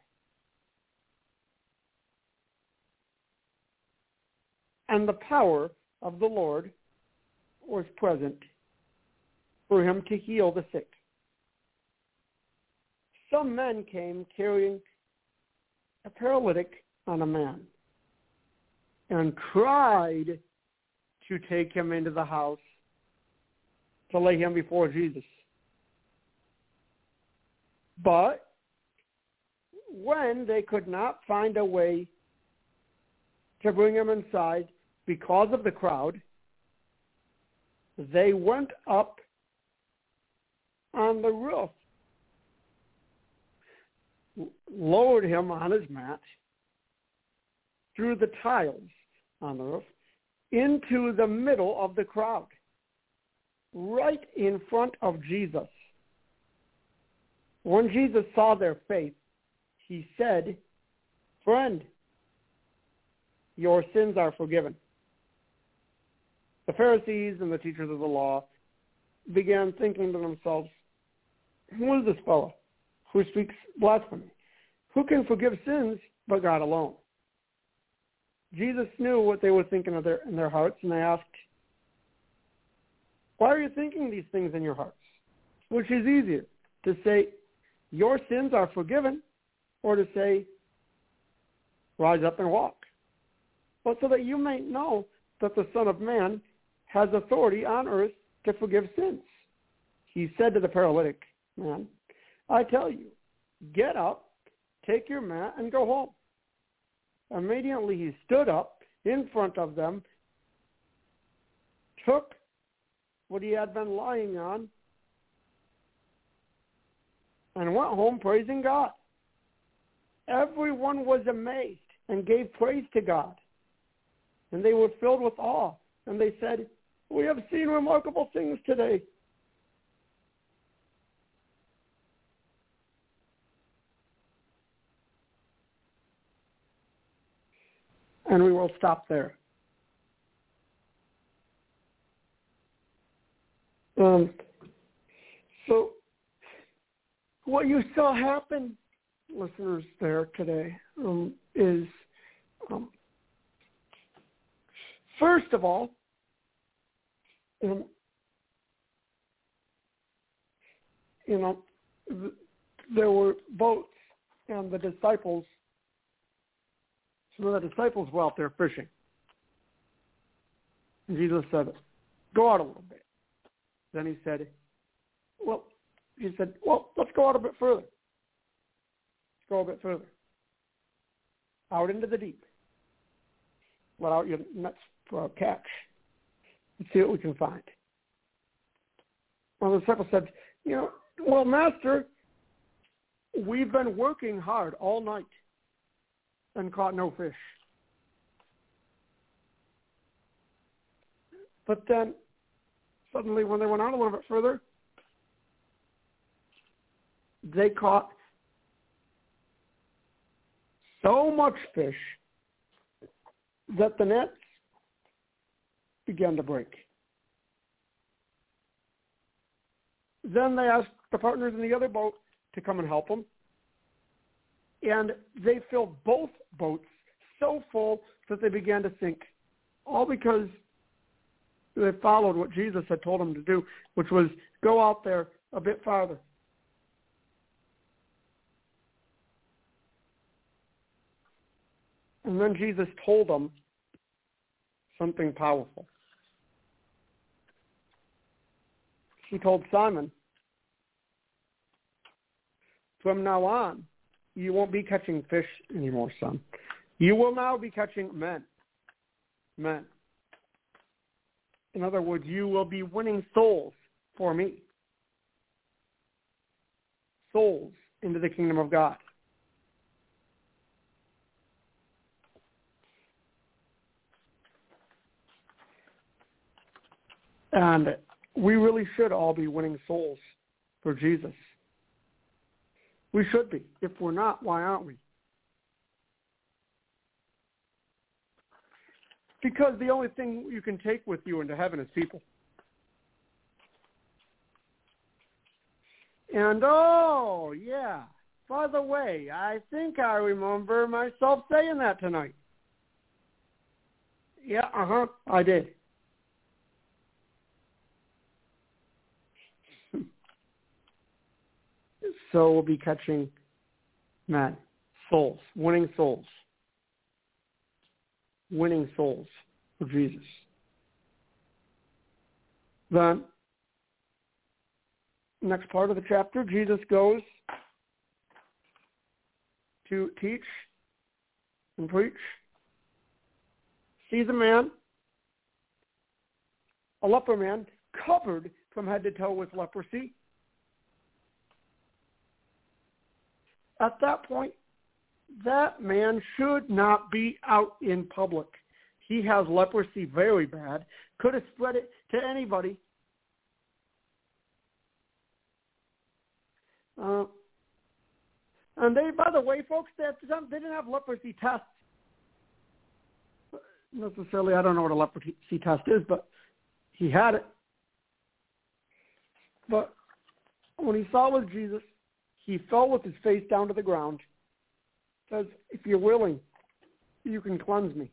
And the power of the Lord was present for him to heal the sick. Some men came carrying a paralytic on a man and tried to take him into the house to lay him before Jesus. But when they could not find a way to bring him inside because of the crowd, they went up on the roof, lowered him on his mat through the tiles on the roof into the middle of the crowd, right in front of Jesus. When Jesus saw their faith, he said, "Friend, your sins are forgiven." The Pharisees and the teachers of the law began thinking to themselves, "Who is this fellow who speaks blasphemy? Who can forgive sins but God alone?" Jesus knew what they were thinking in their hearts, and they asked, "Why are you thinking these things in your hearts? Which is easier, to say, 'Your sins are forgiven,' or to say, 'Rise up and walk'? But so that you may know that the Son of Man has authority on earth to forgive sins." He said to the paralytic man, "I tell you, get up, take your mat, and go home." Immediately he stood up in front of them, took what he had been lying on, and went home praising God. Everyone was amazed and gave praise to God. And they were filled with awe. And they said, "We have seen remarkable things today." And we will stop there. So what you saw happen, listeners, there today is, first of all, there were boats, and the disciples, some of the disciples were out there fishing. And Jesus said, "Go out a little bit." Then he said, let's go out a bit further. Let's go a bit further. Out into the deep. Let out your nets for a catch. Let's see what we can find. Well, the disciple said, "Well, Master, we've been working hard all night and caught no fish." But then, suddenly, when they went out a little bit further, they caught so much fish that the nets began to break. Then they asked the partners in the other boat to come and help them. And they filled both boats so full that they began to sink, all because they followed what Jesus had told them to do, which was go out there a bit farther. And then Jesus told them something powerful. He told Simon, from now on, you won't be catching fish anymore, son. You will now be catching men. Men. In other words, you will be winning souls for me. Souls into the kingdom of God. And we really should all be winning souls for Jesus. We should be. If we're not, why aren't we? Because the only thing you can take with you into heaven is people. And oh, yeah. By the way, I think I remember myself saying that tonight. Yeah, I did. So we'll be catching men, souls, winning souls for Jesus. Then, next part of the chapter, Jesus goes to teach and preach. Sees a man, a leper man, covered from head to toe with leprosy. At that point, that man should not be out in public. He has leprosy very bad, could have spread it to anybody. And they, by the way, folks, they didn't have leprosy tests. Necessarily, I don't know what a leprosy test is, but he had it. But when he saw with Jesus, he fell with his face down to the ground. Says, if you're willing, you can cleanse me.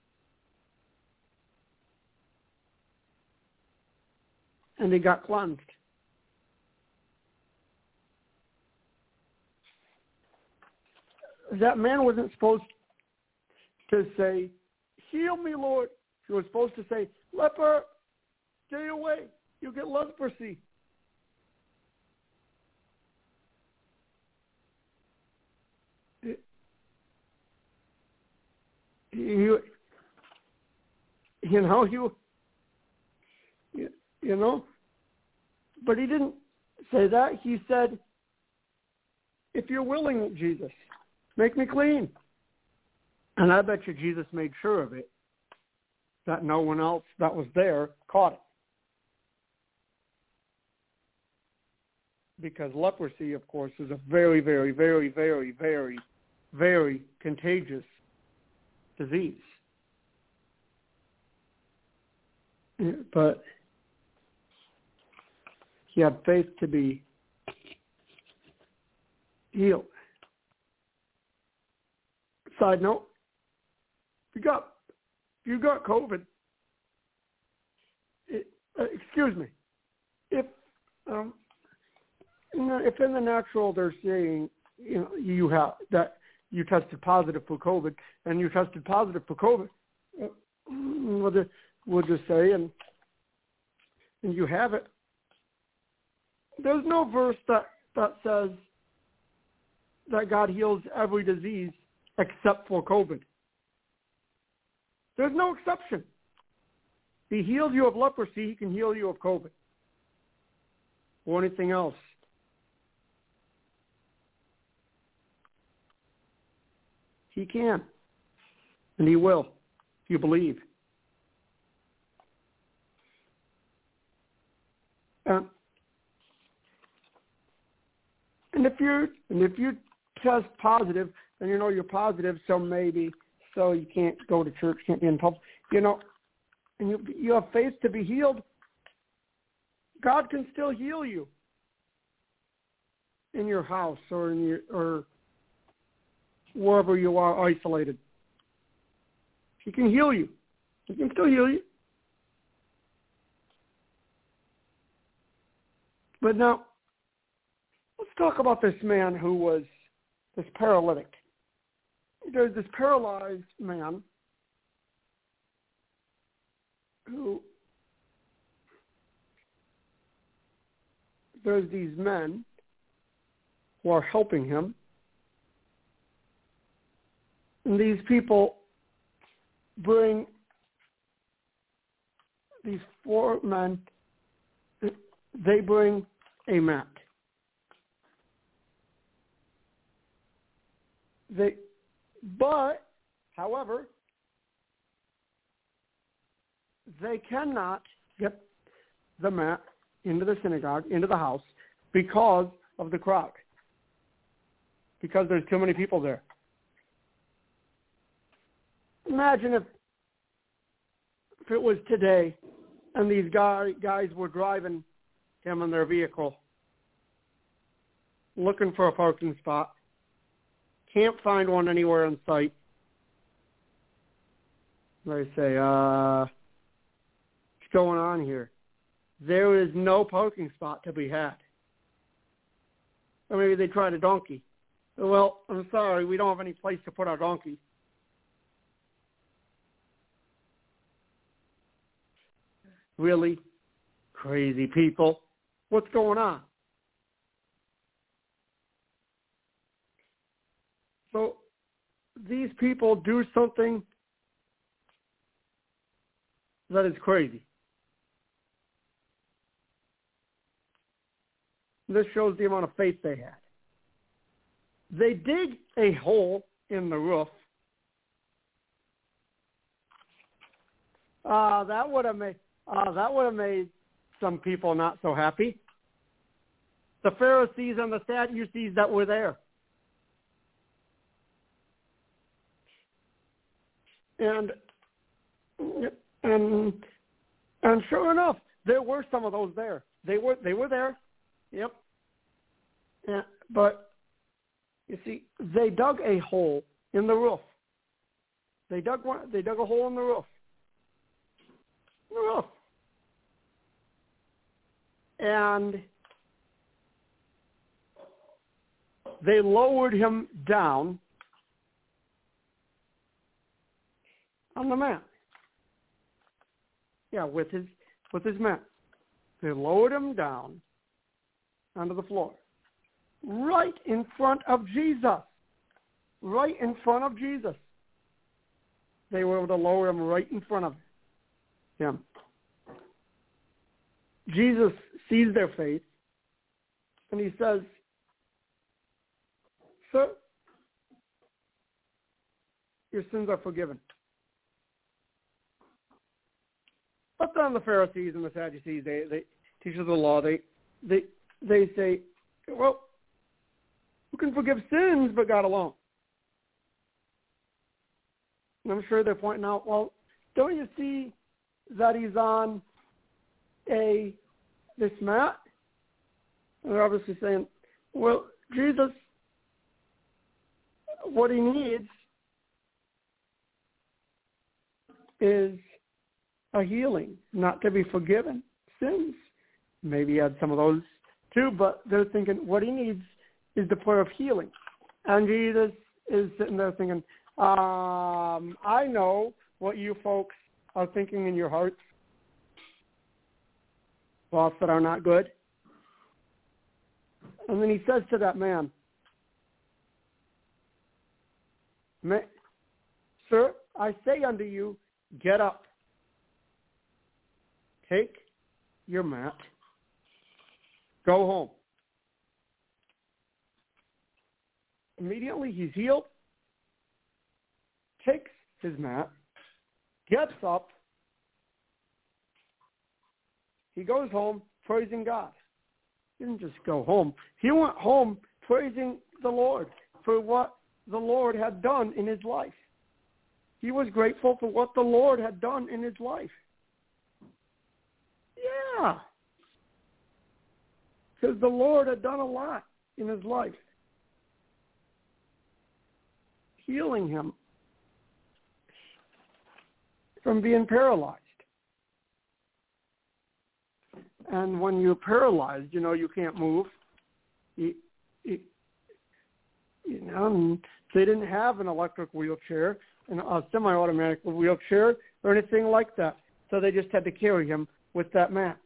And he got cleansed. That man wasn't supposed to say, heal me, Lord. He was supposed to say, leper, stay away. You get leprosy. You know, but he didn't say that. He said, if you're willing, Jesus, make me clean. And I bet you Jesus made sure of it, that no one else that was there caught it. Because leprosy, of course, is a very, very, very, very, very, very contagious disease. But he had faith to be healed. Side note, if you got COVID, excuse me, if in the natural they're saying, you have that you tested positive for COVID, and you tested positive for COVID, we'll just say, and you have it. There's no verse that says that God heals every disease except for COVID. There's no exception. He healed you of leprosy, he can heal you of COVID or anything else. He can, and he will, if you believe. And if you test positive, then you're positive, so you can't go to church, can't be in public, and you have faith to be healed. God can still heal you in your house or or wherever you are isolated. He can heal you. He can still heal you. But now, let's talk about this man who was this paralytic. There's this paralyzed man who, there's these men who are helping him. And these people bring these 4 men, they bring a mat. However, they cannot get the mat into the synagogue, into the house, because of the crowd. Because there's too many people there. Imagine if it was today and these guys were driving him in their vehicle, looking for a parking spot, can't find one anywhere in sight. They say, what's going on here? There is no parking spot to be had. Or maybe they tried a donkey. Well, I'm sorry, we don't have any place to put our donkey. Really? Crazy people. What's going on? So these people do something that is crazy. This shows the amount of faith they had. They dig a hole in the roof. That would have made some people not so happy. The Pharisees and the Sadducees that were there. And sure enough, there were some of those there. They were there. Yep. Yeah, but you see, they dug a hole in the roof. They dug a hole in the roof. And they lowered him down on the mat. Yeah, with his mat. They lowered him down onto the floor. Right in front of Jesus. Right in front of Jesus. They were able to lower him right in front of him. Jesus sees their faith, and he says, "Sir, your sins are forgiven." But then the Pharisees and the Sadducees, they teachers of the law, they say, well, who can forgive sins but God alone? And I'm sure they're pointing out, well, don't you see that he's on this mat? And they're obviously saying, well, Jesus, what he needs is a healing, not to be forgiven sins. Maybe he had some of those too, but they're thinking what he needs is the prayer of healing. And Jesus is sitting there thinking, I know what you folks are thinking in your hearts. Thoughts that are not good. And then he says to that man, "Sir, I say unto you, get up. Take your mat. Go home." Immediately he's healed, takes his mat, gets up, he goes home praising God. He didn't just go home. He went home praising the Lord for what the Lord had done in his life. He was grateful for what the Lord had done in his life. Yeah. Because the Lord had done a lot in his life. Healing him. from being paralyzed. And when you're paralyzed, you can't move. And they didn't have an electric wheelchair, and a semi-automatic wheelchair, or anything like that. So they just had to carry him with that mat.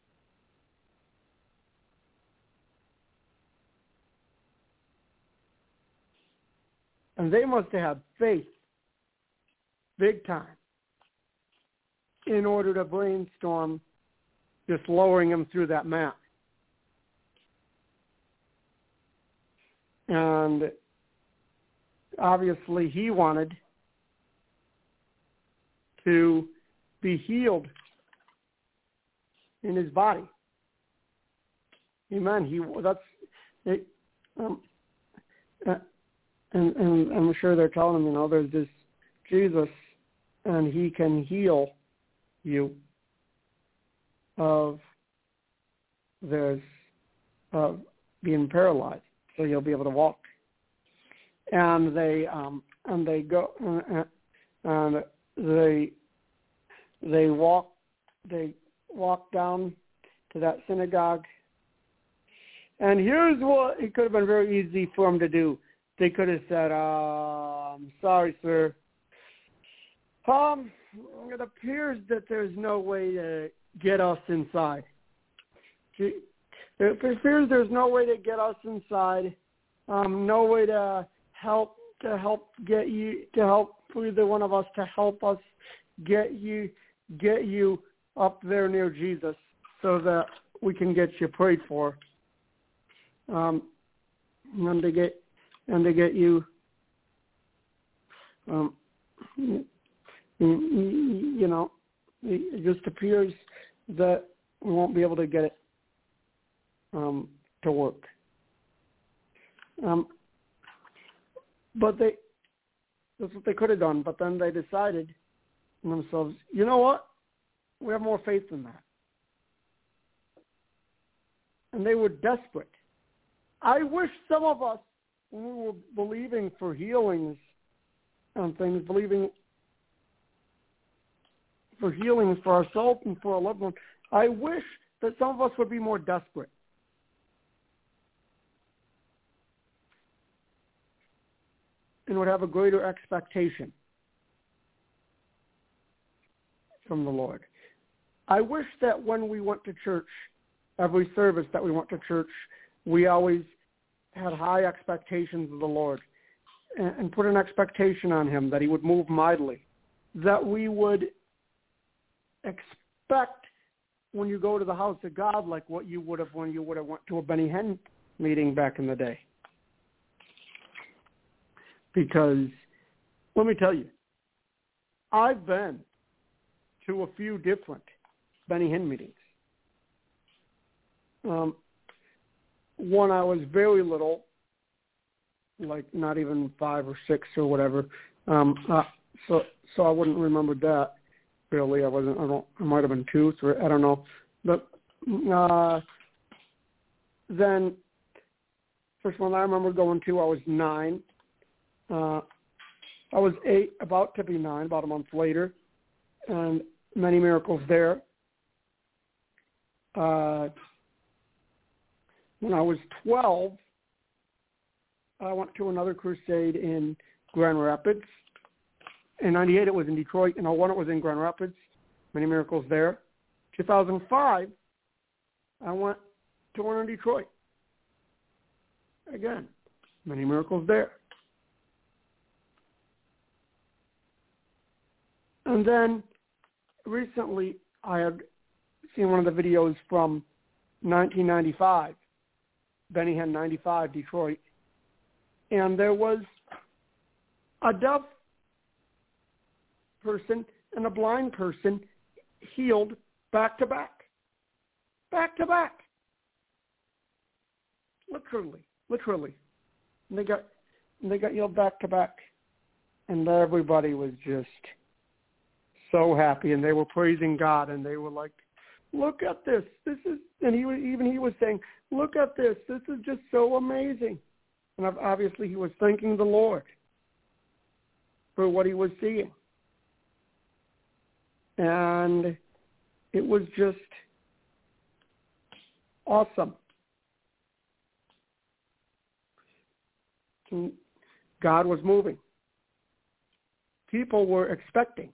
And they must have had faith, big time, in order to brainstorm just lowering him through that mat. And obviously he wanted to be healed in his body. Amen. And I'm sure they're telling him, there's this Jesus, and he can heal you of being paralyzed, so you'll be able to walk. And they walk down to that synagogue. And here's what it could have been very easy for them to do. They could have said, I'm sorry, sir. It appears that there's no way to get us inside. It appears there's no way to get us inside. No way to help get you, to help either one of us, to help us get you up there near Jesus so that we can get you prayed for. And to get you, it just appears that we won't be able to get it to work. But that's what they could have done. But then they decided themselves, you know what? We have more faith than that. And they were desperate. I wish some of us, when we were believing for healings and things, believing for healings for ourselves and for our loved ones, I wish that some of us would be more desperate. And would have a greater expectation from the Lord. I wish that when we went to church, every service that we went to church, we always had high expectations of the Lord and put an expectation on him that he would move mightily, that we would expect when you go to the house of God like what you would have when you would have went to a Benny Hinn meeting back in the day. Because, let me tell you, I've been to a few different Benny Hinn meetings. When I was very little, like not even 5 or 6 or whatever, so I wouldn't remember that. Really, I might have been 2, 3, I don't know. But then, first one I remember going to, I was 9. I was 8, about to be 9, about a month later, and many miracles there. When I was 12, I went to another crusade in Grand Rapids. In 98, it was in Detroit. In 01, it was in Grand Rapids. Many miracles there. 2005, I went to one in Detroit. Again, many miracles there. And then recently, I had seen one of the videos from 1995, Benny Hinn 95, Detroit. And there was a deaf person and a blind person healed back to back. Back to back. Literally. And they got healed back to back. And everybody was just so happy, and they were praising God, and they were like, look at this. This is, and he was saying, look at this. This is just so amazing. And obviously he was thanking the Lord for what he was seeing. And it was just awesome. And God was moving. People were expecting.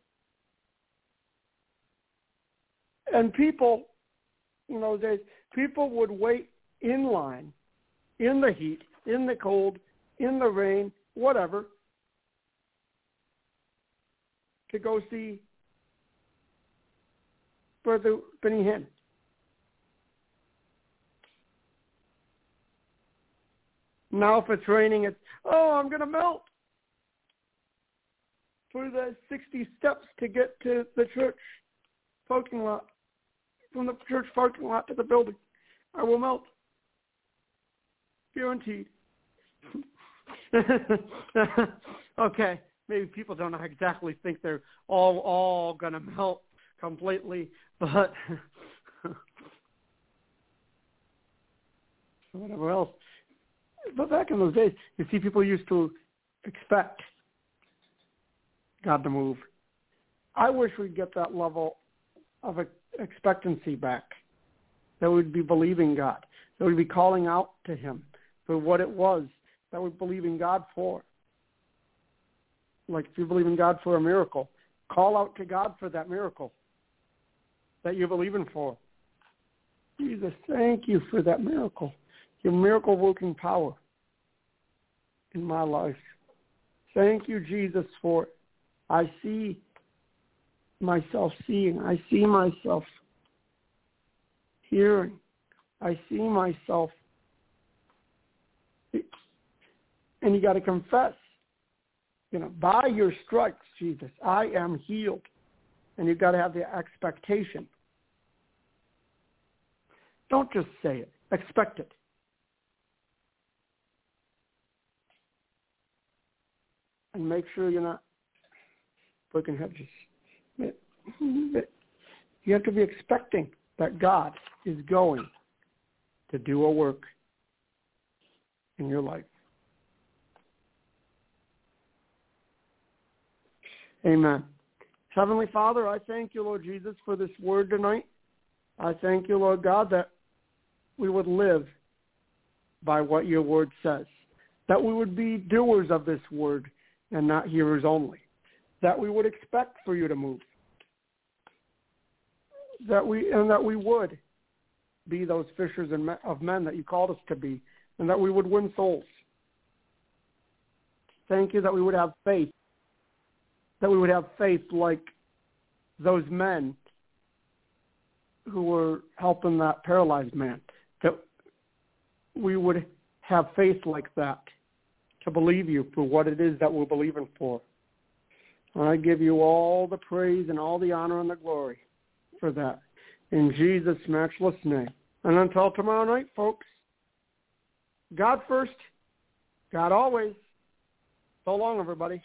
And people, in those days, people would wait in line, in the heat, in the cold, in the rain, whatever, to go see Brother Benny Hinn. Now if it's raining, it's, I'm going to melt for the 60 steps to get to the church parking lot, from the church parking lot to the building. I will melt. Guaranteed. Okay, maybe people don't exactly think they're all going to melt completely, but whatever else. But back in those days, you see, people used to expect God to move. I wish we'd get that level of expectancy back, that we'd be believing God, that we'd be calling out to him for what it was that we believe in God for. Like if you believe in God for a miracle, call out to God for that miracle that you're believing for. Jesus, thank you for that miracle, your miracle-working power in my life. Thank you, Jesus, for it. I see myself seeing. I see myself hearing. I see myself. And you got to confess, by your stripes, Jesus, I am healed. And you've got to have the expectation. Don't just say it. Expect it. And make sure you're not breaking hedges. You have to be expecting that God is going to do a work in your life. Amen. Heavenly Father, I thank you, Lord Jesus, for this word tonight. I thank you, Lord God, that we would live by what your word says, that we would be doers of this word and not hearers only, that we would expect for you to move, that we would be those fishers of men that you called us to be, and that we would win souls. Thank you that we would have faith, like those men who were helping that paralyzed man, that we would have faith like that to believe you for what it is that we're believing for. And I give you all the praise and all the honor and the glory for that. In Jesus' matchless name. And until tomorrow night, folks, God first, God always. So long, everybody.